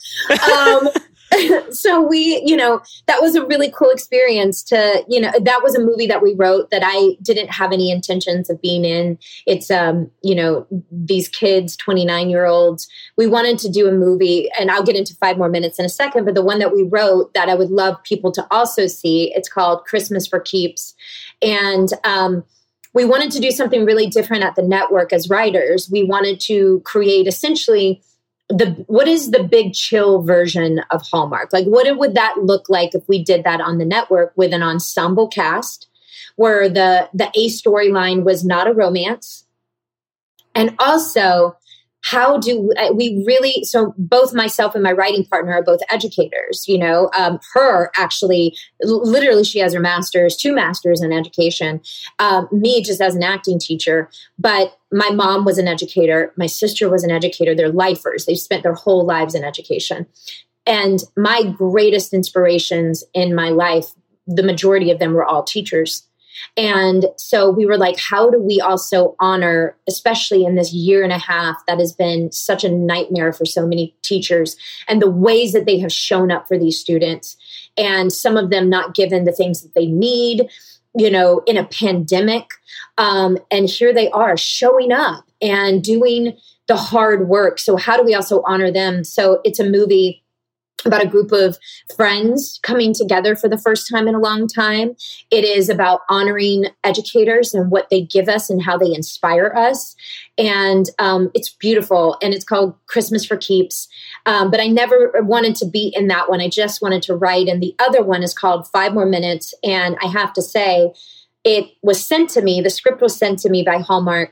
So we, that was a really cool experience to, that was a movie that we wrote that I didn't have any intentions of being in. It's, these kids, 29-year-olds, we wanted to do a movie, and I'll get into 5 More Minutes in a second, but the one that we wrote that I would love people to also see, it's called Christmas for Keeps. And, we wanted to do something really different at the network as writers. We wanted to create essentially what is the big chill version of Hallmark? Like, what would that look like if we did that on the network with an ensemble cast where the A storyline was not a romance? And also, how do we really, so both myself and my writing partner are both educators, her actually, literally she has her master's, 2 masters in education, me just as an acting teacher, but my mom was an educator. My sister was an educator. They're lifers. They've spent their whole lives in education. And my greatest inspirations in my life, the majority of them were all teachers. And so we were like, how do we also honor, especially in this year and a half that has been such a nightmare for so many teachers, and the ways that they have shown up for these students, and some of them not given the things that they need, in a pandemic. And here they are showing up and doing the hard work. So how do we also honor them? So it's a movie about a group of friends coming together for the first time in a long time. It is about honoring educators and what they give us and how they inspire us. And it's beautiful. And it's called Christmas for Keeps. But I never wanted to be in that one. I just wanted to write. And the other one is called 5 More Minutes. And I have to say, it was sent to me. The script was sent to me by Hallmark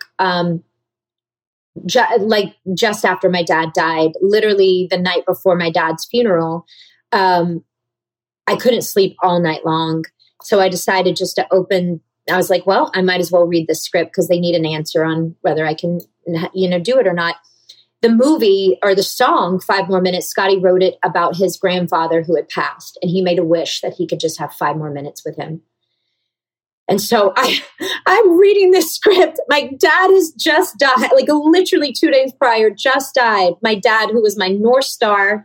just after my dad died, literally the night before my dad's funeral. I couldn't sleep all night long. So I decided just to I was like, well, I might as well read the script because they need an answer on whether I can, do it or not. The movie or the song, 5 More Minutes, Scotty wrote it about his grandfather who had passed. And he made a wish that he could just have 5 more minutes with him. And so I'm reading this script. My dad has just died, like literally 2 days prior, just died. My dad, who was my North Star,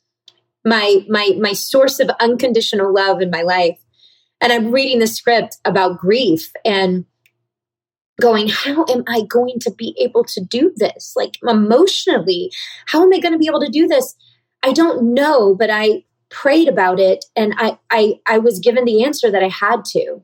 my source of unconditional love in my life. And I'm reading the script about grief and going, how am I going to be able to do this? Like emotionally, how am I going to be able to do this? I don't know, but I prayed about it. And I was given the answer that I had to.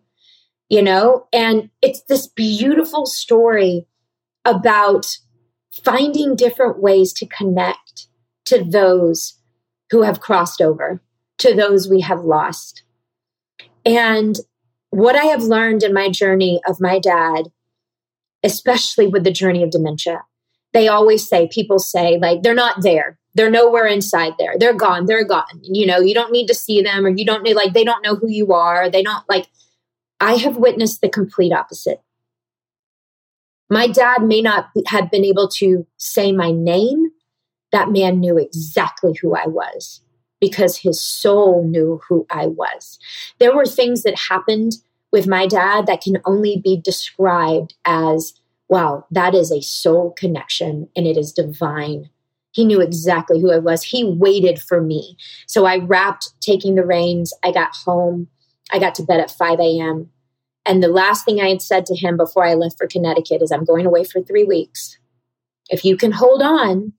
And it's this beautiful story about finding different ways to connect to those who have crossed over, to those we have lost. And what I have learned in my journey of my dad, especially with the journey of dementia, people say, like, they're not there. They're nowhere inside there. They're gone. They're gone. You don't need to see them, or you don't need, they don't know who you are. They don't I have witnessed the complete opposite. My dad may not have been able to say my name. That man knew exactly who I was because his soul knew who I was. There were things that happened with my dad that can only be described as, wow, that is a soul connection and it is divine. He knew exactly who I was. He waited for me. So I wrapped taking the reins. I got home. I got to bed at 5 a.m. And the last thing I had said to him before I left for Connecticut is, I'm going away for 3 weeks. If you can hold on,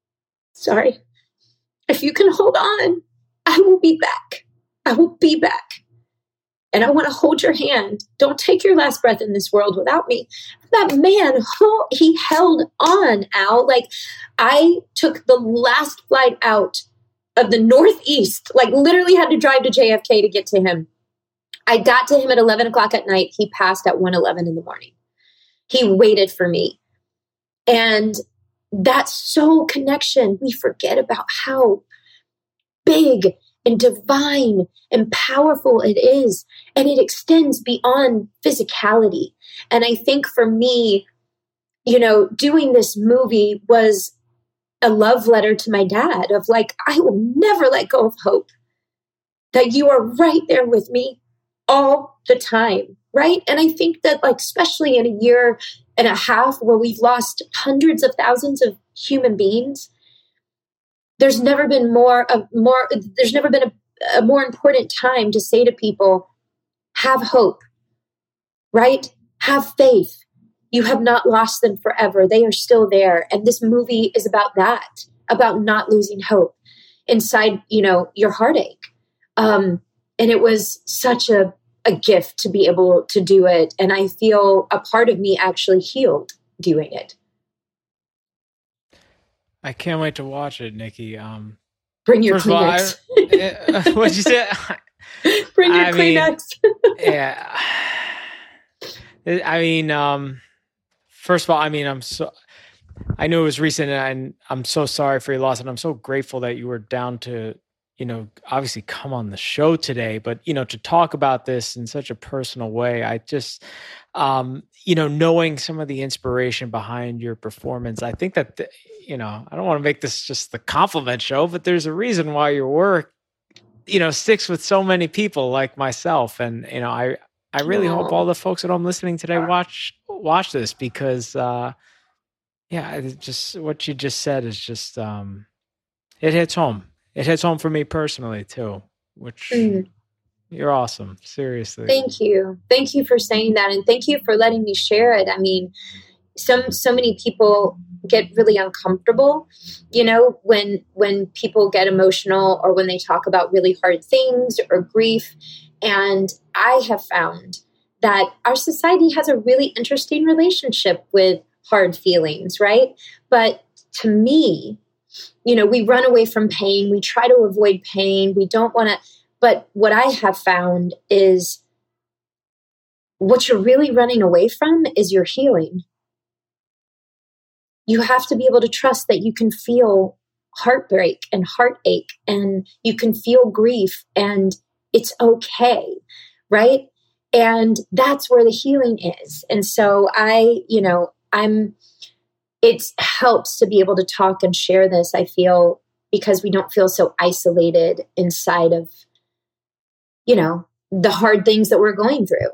if you can hold on, I will be back. I will be back. And I want to hold your hand. Don't take your last breath in this world without me. That man, he held on, Al. I took the last flight out of the Northeast, literally had to drive to JFK to get to him. I got to him at 11 o'clock at night. He passed at 1:11 in the morning. He waited for me. And that soul connection, we forget about how big and divine and powerful it is. And it extends beyond physicality. And I think for me, doing this movie was a love letter to my dad of I will never let go of hope. That you are right there with me all the time, right? And I think that especially in a year and a half where we've lost hundreds of thousands of human beings, there's never been a more important time to say to people, have hope, right? Have faith. You have not lost them forever. They are still there. And this movie is about that, about not losing hope inside, your heartache. And it was such a gift to be able to do it. And I feel a part of me actually healed doing it. I can't wait to watch it, Nikki. Bring your Kleenex. What'd you say? Bring your Kleenex. Yeah. First of all, I know it was recent and I'm so sorry for your loss. And I'm so grateful that you were down to, obviously come on the show today, but, to talk about this in such a personal way. I just, knowing some of the inspiration behind your performance, I think that, I don't want to make this just the compliment show, but there's a reason why your work, sticks with so many people like myself. And, I really hope all the folks at home listening today watch this because, it's just what you just said is just, it hits home. It hits home for me personally too, which You're awesome. Seriously. Thank you. Thank you for saying that. And thank you for letting me share it. I mean, so many people get really uncomfortable, when people get emotional or when they talk about really hard things or grief. And I have found that our society has a really interesting relationship with hard feelings, right? But to me, we run away from pain. We try to avoid pain. We don't want to. But what I have found is what you're really running away from is your healing. You have to be able to trust that you can feel heartbreak and heartache, and you can feel grief, and it's okay, right? And that's where the healing is. And so it helps to be able to talk and share this, I feel, because we don't feel so isolated inside of, the hard things that we're going through.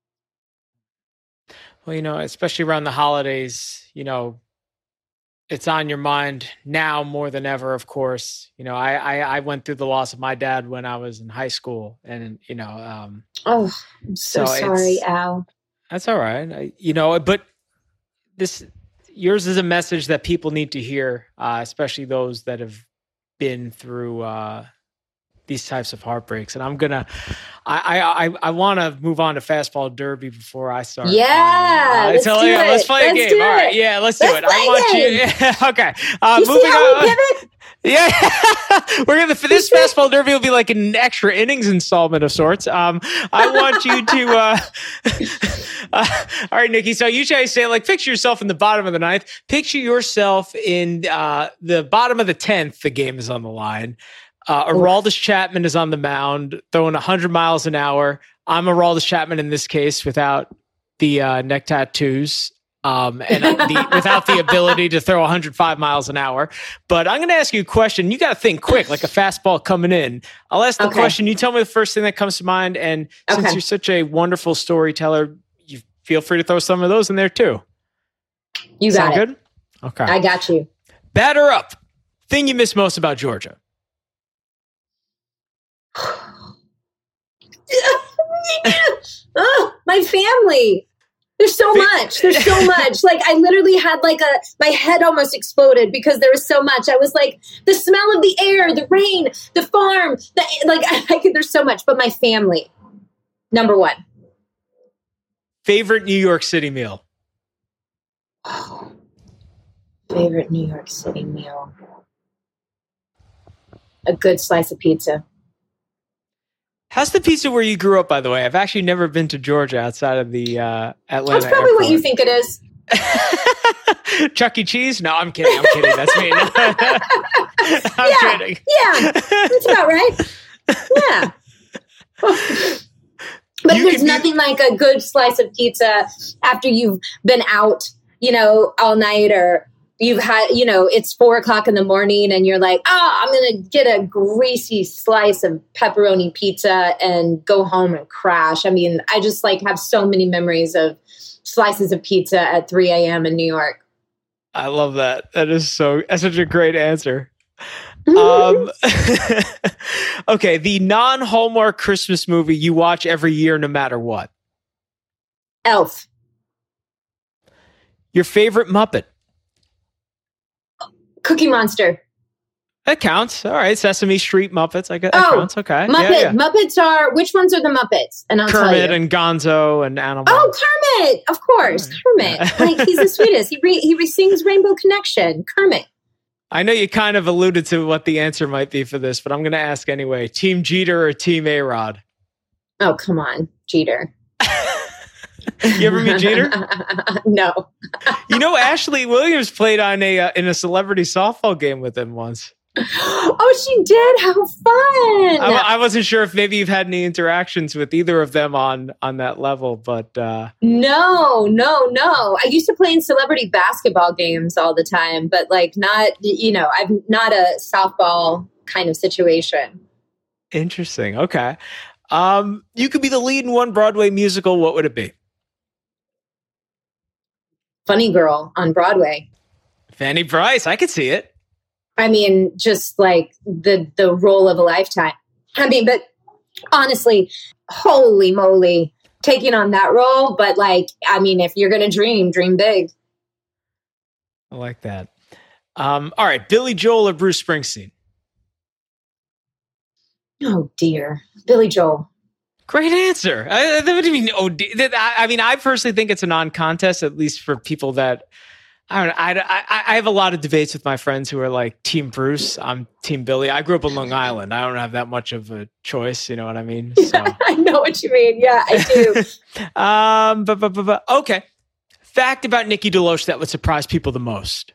Well, especially around the holidays, it's on your mind now more than ever, of course. I went through the loss of my dad when I was in high school. And, I'm so sorry, Al. That's all right. But yours is a message that people need to hear, especially those that have been through these types of heartbreaks. And I want to move on to Fastball Derby before I start. Yeah, let's do it. Let's play a game. All right, yeah, let's do it. I want you. Yeah, okay. Moving on. Pivot? Yeah, we're gonna. This Fastball Derby will be like an extra innings installment of sorts. I want you to. All right, Nikki. So usually I say, like, picture yourself in the bottom of the ninth. Picture yourself in the bottom of the 10th. The game is on the line. Aroldis Chapman is on the mound, throwing 100 miles an hour. I'm Aroldis Chapman in this case, without the neck tattoos, and without the ability to throw 105 miles an hour. But I'm going to ask you a question. You got to think quick, like a fastball coming in. I'll ask the question. You tell me the first thing that comes to mind. And since you're such a wonderful storyteller, you feel free to throw some of those in there too. You got it. Good? Okay. I got you. Batter up. Thing you miss most about Georgia. My family. There's so much. Like, I literally had my head almost exploded because there was so much. I was like, the smell of the air, the rain, the farm, there's so much. But my family, number one. Favorite New York City meal? Favorite New York City meal. A good slice of pizza. How's the pizza where you grew up, by the way? I've actually never been to Georgia outside of the Atlanta That's probably airport. What you think it is. Chuck E. Cheese? No, I'm kidding. That's me. I'm kidding. Yeah, that's about right. Yeah. But there's nothing like a good slice of pizza after you've been out, all night, or you've had, it's 4:00 in the morning and you're like, I'm going to get a greasy slice of pepperoni pizza and go home and crash. I mean, I just have so many memories of slices of pizza at 3 a.m. in New York. I love that. That's such a great answer. Okay. The non-Hallmark Christmas movie you watch every year, no matter what. Elf. Your favorite Muppet? Cookie Monster. That counts. All right. Sesame Street Muppets. I guess that counts. Okay. Muppet. Yeah. Muppets are, which ones are the Muppets? And I'll tell you. Kermit and Gonzo and Animal. Oh, Kermit. Of course. Kermit. He's the sweetest. He sings Rainbow Connection. Kermit. I know you kind of alluded to what the answer might be for this, but I'm going to ask anyway. Team Jeter or Team A-Rod? Oh, come on. Jeter. You ever meet Jeter? No. Ashley Williams played on in a celebrity softball game with him once. Oh, she did? How fun! I wasn't sure if maybe you've had any interactions with either of them on that level, but No. I used to play in celebrity basketball games all the time, but not, I'm not a softball kind of situation. Interesting. Okay. You could be the lead in one Broadway musical. What would it be? Funny Girl on Broadway. Fanny Brice. I could see it. I mean, just the role of a lifetime. I mean, but honestly, holy moly, taking on that role. But like, I mean, if you're going to dream big. I like that. All right, Billy Joel or Bruce Springsteen? Oh dear, Billy Joel. Great answer. What do you mean? Oh, I mean, I personally think it's a non-contest, at least for people that I don't know. I have a lot of debates with my friends who are like Team Bruce. I'm Team Billy. I grew up on Long Island. I don't have that much of a choice. You know what I mean? So. I know what you mean. Yeah, I do. Okay. Fact about Nikki DeLoach that would surprise people the most.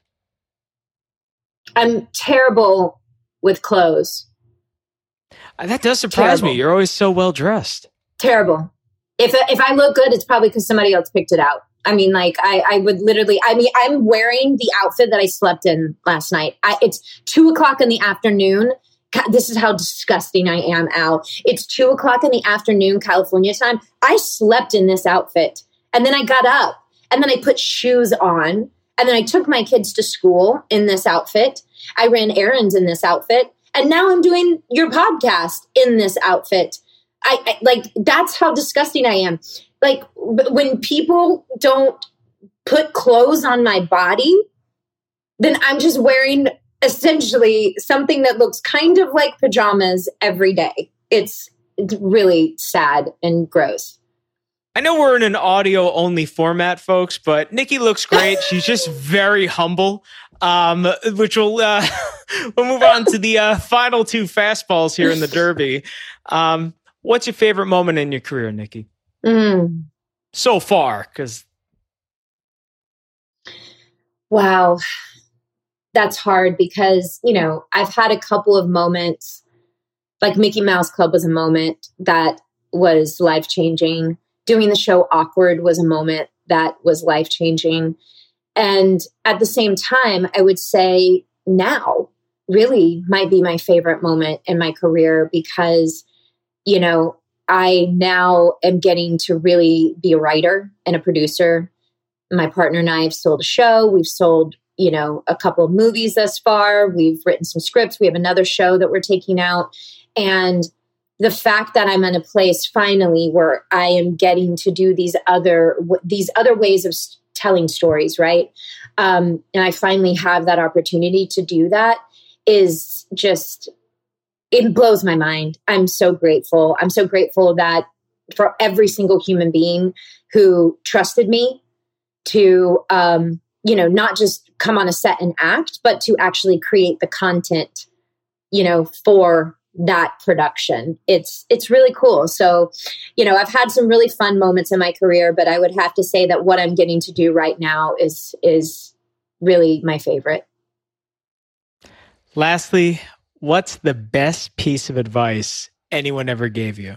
I'm terrible with clothes. That does surprise me. You're always so well dressed. Terrible. If I look good, it's probably because somebody else picked it out. I mean, like I would literally, I mean, I'm wearing the outfit that I slept in last night. It's 2:00 in the afternoon. God, this is how disgusting I am, Al. It's 2:00 in the afternoon, California time. I slept in this outfit and then I got up and then I put shoes on and then I took my kids to school in this outfit. I ran errands in this outfit. And now I'm doing your podcast in this outfit. I like, that's how disgusting I am. Like when people don't put clothes on my body, then I'm just wearing essentially something that looks kind of like pajamas every day. It's really sad and gross. I know we're in an audio only format, folks, but Nikki looks great. She's just very humble. Which will we'll move on to the final two fastballs here in the Derby. What's your favorite moment in your career, Nikki? So far, because wow, that's hard because, you know, I've had a couple of moments, like Mickey Mouse Club was a moment that was life-changing. Doing the show Awkward was a moment that was life-changing. And at the same time, I would say now really might be my favorite moment in my career because, you know, I now am getting to really be a writer and a producer. My partner and I have sold a show. We've sold, you know, a couple of movies thus far. We've written some scripts. We have another show that we're taking out. And the fact that I'm in a place finally where I am getting to do these other ways of telling stories, right? And I finally have that opportunity to do that is just, it blows my mind. I'm so grateful. I'm so grateful that for every single human being who trusted me to, you know, not just come on a set and act, but to actually create the content, you know, for that production. It's really cool. So, you know, I've had some really fun moments in my career, but I would have to say that what I'm getting to do right now is really my favorite. Lastly, what's the best piece of advice anyone ever gave you?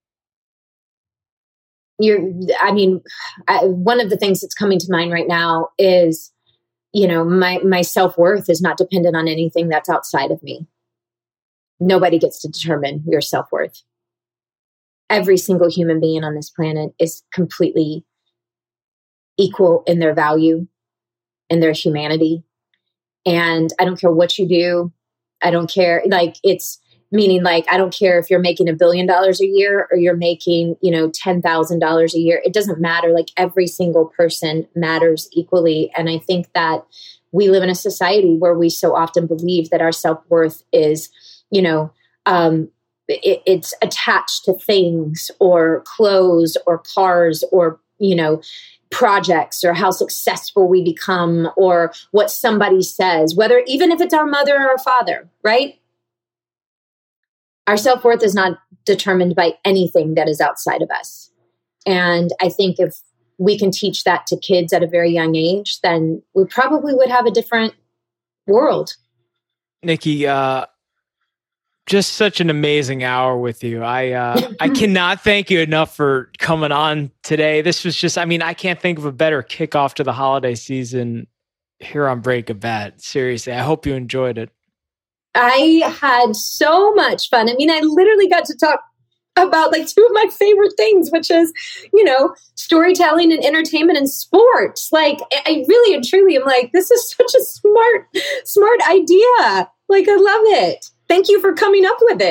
One of the things that's coming to mind right now is, you know, my self-worth is not dependent on anything that's outside of me. Nobody gets to determine your self-worth. Every single human being on this planet is completely equal in their value and their humanity. And I don't care what you do. I don't care. Like it's meaning like, I don't care if you're making $1 billion a year or you're making, you know, $10,000 a year. It doesn't matter. Like every single person matters equally. And I think that we live in a society where we so often believe that our self-worth is, you know, it's attached to things or clothes or cars or, you know, projects or how successful we become or what somebody says, whether even if it's our mother or our father, right? Our self-worth is not determined by anything that is outside of us. And I think if we can teach that to kids at a very young age, then we probably would have a different world. Nikki, just such an amazing hour with you. I cannot thank you enough for coming on today. This was just, I mean, I can't think of a better kickoff to the holiday season here on Break a Bet. Seriously, I hope you enjoyed it. I had so much fun. I mean, I literally got to talk about like two of my favorite things, which is, you know, storytelling and entertainment and sports. Like I really and truly am like, this is such a smart idea. Like I love it. Thank you for coming up with it.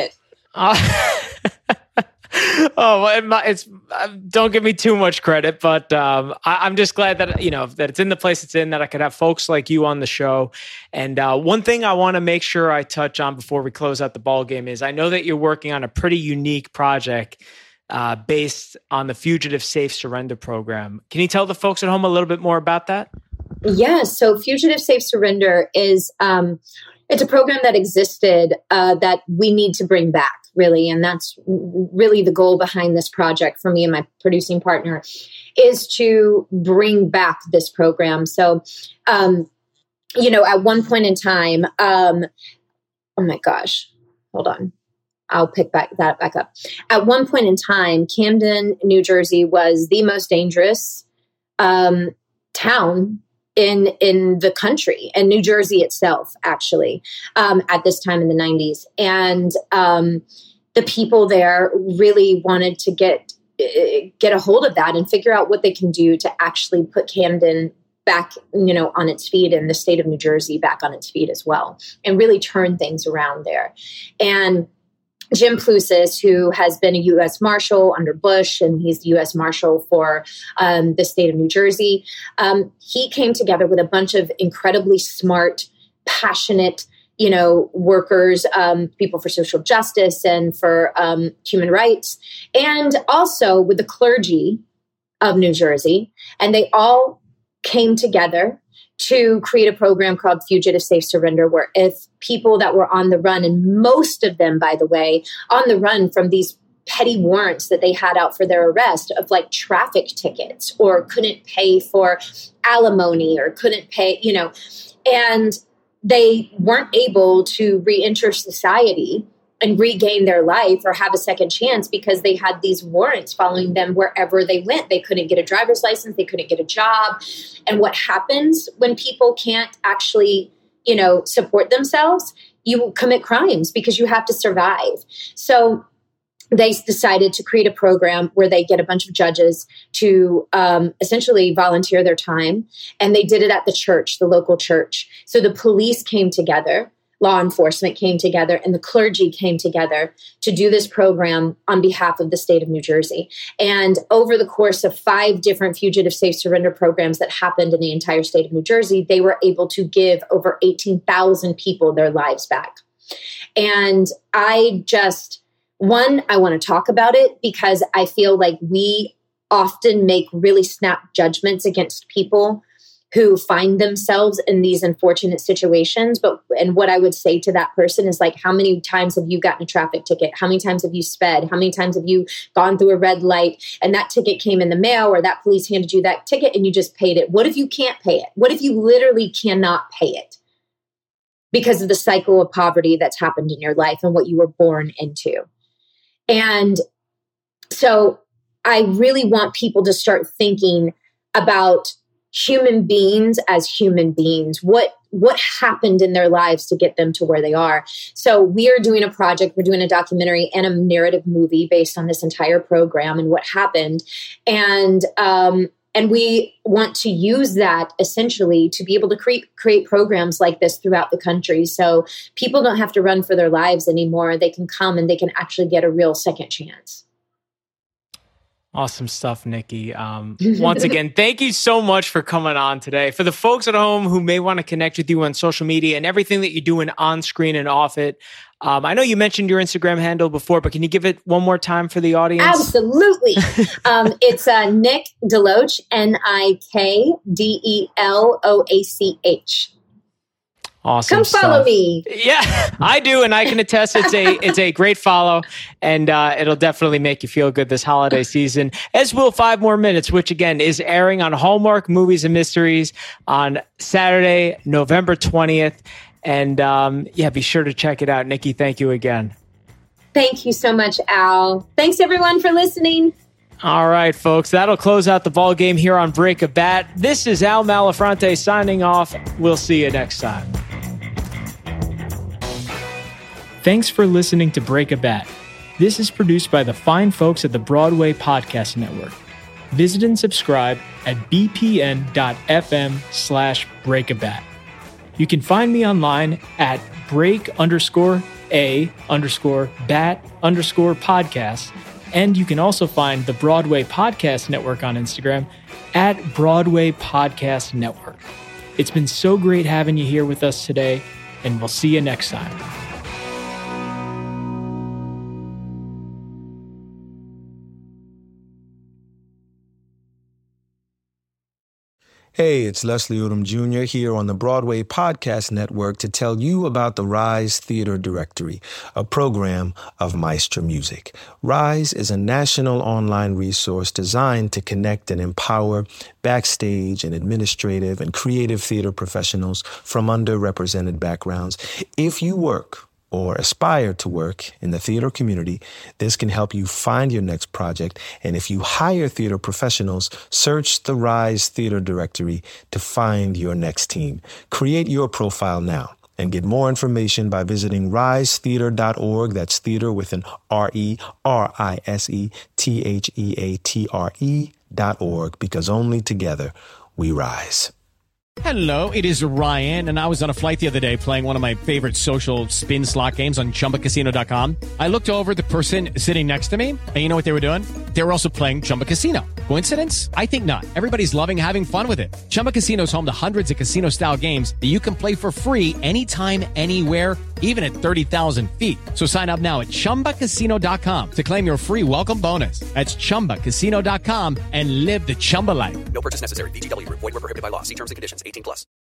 It's don't give me too much credit, but I'm just glad that that it's in the place it's in, that I could have folks like you on the show. And one thing I want to make sure I touch on before we close out the ball game is I know that you're working on a pretty unique project based on the Fugitive Safe Surrender program. Can you tell the folks at home a little bit more about that? Yeah, so Fugitive Safe Surrender is it's a program that existed that we need to bring back, really. And that's really the goal behind this project for me and my producing partner, is to bring back this program. So, at one point in time, oh my gosh, hold on. I'll pick that back up. At one point in time, Camden, New Jersey was the most dangerous town in the country, and New Jersey itself, actually, at this time in the 90s. And the people there really wanted to get a hold of that and figure out what they can do to actually put Camden back, on its feet, and the state of New Jersey back on its feet as well, and really turn things around there. And Jim Plusas, who has been a U.S. Marshal under Bush, and he's the U.S. Marshal for the state of New Jersey, he came together with a bunch of incredibly smart, passionate, workers, people for social justice and for human rights, and also with the clergy of New Jersey. And they all came together to create a program called Fugitive Safe Surrender, where if people that were on the run, and most of them, by the way, on the run from these petty warrants that they had out for their arrest of like traffic tickets, or couldn't pay for alimony, or couldn't pay, and they weren't able to re-enter society and regain their life or have a second chance because they had these warrants following them wherever they went. They couldn't get a driver's license. They couldn't get a job. And what happens when people can't actually, support themselves? You commit crimes because you have to survive. So they decided to create a program where they get a bunch of judges to essentially volunteer their time. And they did it at the church, the local church. So the police came together, law enforcement came together, and the clergy came together to do this program on behalf of the state of New Jersey. And over the course of 5 different Fugitive Safe Surrender programs that happened in the entire state of New Jersey, they were able to give over 18,000 people their lives back. And I want to talk about it because I feel like we often make really snap judgments against people who find themselves in these unfortunate situations. And what I would say to that person is like, how many times have you gotten a traffic ticket? How many times have you sped? How many times have you gone through a red light and that ticket came in the mail, or that police handed you that ticket and you just paid it? What if you can't pay it? What if you literally cannot pay it because of the cycle of poverty that's happened in your life and what you were born into? And so I really want people to start thinking about human beings as human beings. What happened in their lives to get them to where they are? So we are doing a project, we're doing a documentary and a narrative movie based on this entire program and what happened. And we want to use that essentially to be able to create programs like this throughout the country. So people don't have to run for their lives anymore. They can come and they can actually get a real second chance. Awesome stuff, Nikki. Once again, thank you so much for coming on today. For the folks at home who may want to connect with you on social media and everything that you're doing on screen and off it, I know you mentioned your Instagram handle before, but can you give it one more time for the audience? Absolutely. It's Nick Deloach, NIKDELOACH. Awesome. Come follow me. Yeah, I do. And I can attest it's a great follow, and it'll definitely make you feel good this holiday season, as will 5 More Minutes, which again is airing on Hallmark Movies and Mysteries on Saturday, November 20th. And be sure to check it out. Nikki, thank you again. Thank you so much, Al. Thanks everyone for listening. All right, folks, that'll close out the ball game here on Break a Bat. This is Al Malafronte signing off. We'll see you next time. Thanks for listening to Break a Bat. This is produced by the fine folks at the Broadway Podcast Network. Visit and subscribe at bpn.fm/breakabat. You can find me online at break_a_bat. @A_bat_podcast. And you can also find the Broadway Podcast Network on Instagram @Broadway Podcast Network. It's been so great having you here with us today, and we'll see you next time. Hey, it's Leslie Odom Jr. here on the Broadway Podcast Network to tell you about the Rise Theater Directory, a program of Maestro Music. Rise is a national online resource designed to connect and empower backstage and administrative and creative theater professionals from underrepresented backgrounds. If you work or aspire to work in the theater community, this can help you find your next project. And if you hire theater professionals, search the Rise Theater Directory to find your next team. Create your profile now and get more information by visiting risetheater.org. That's theater with an RERISETHEATRE.org, because only together we rise. Hello, it is Ryan, and I was on a flight the other day playing one of my favorite social spin slot games on ChumbaCasino.com. I looked over at the person sitting next to me, and you know what they were doing? They were also playing Chumba Casino. Coincidence? I think not. Everybody's loving having fun with it. Chumba Casino is home to hundreds of casino-style games that you can play for free anytime, anywhere, even at 30,000 feet. So sign up now at ChumbaCasino.com to claim your free welcome bonus. That's ChumbaCasino.com and live the Chumba life. No purchase necessary. VGW. Void where prohibited by law. See terms and conditions. 18+.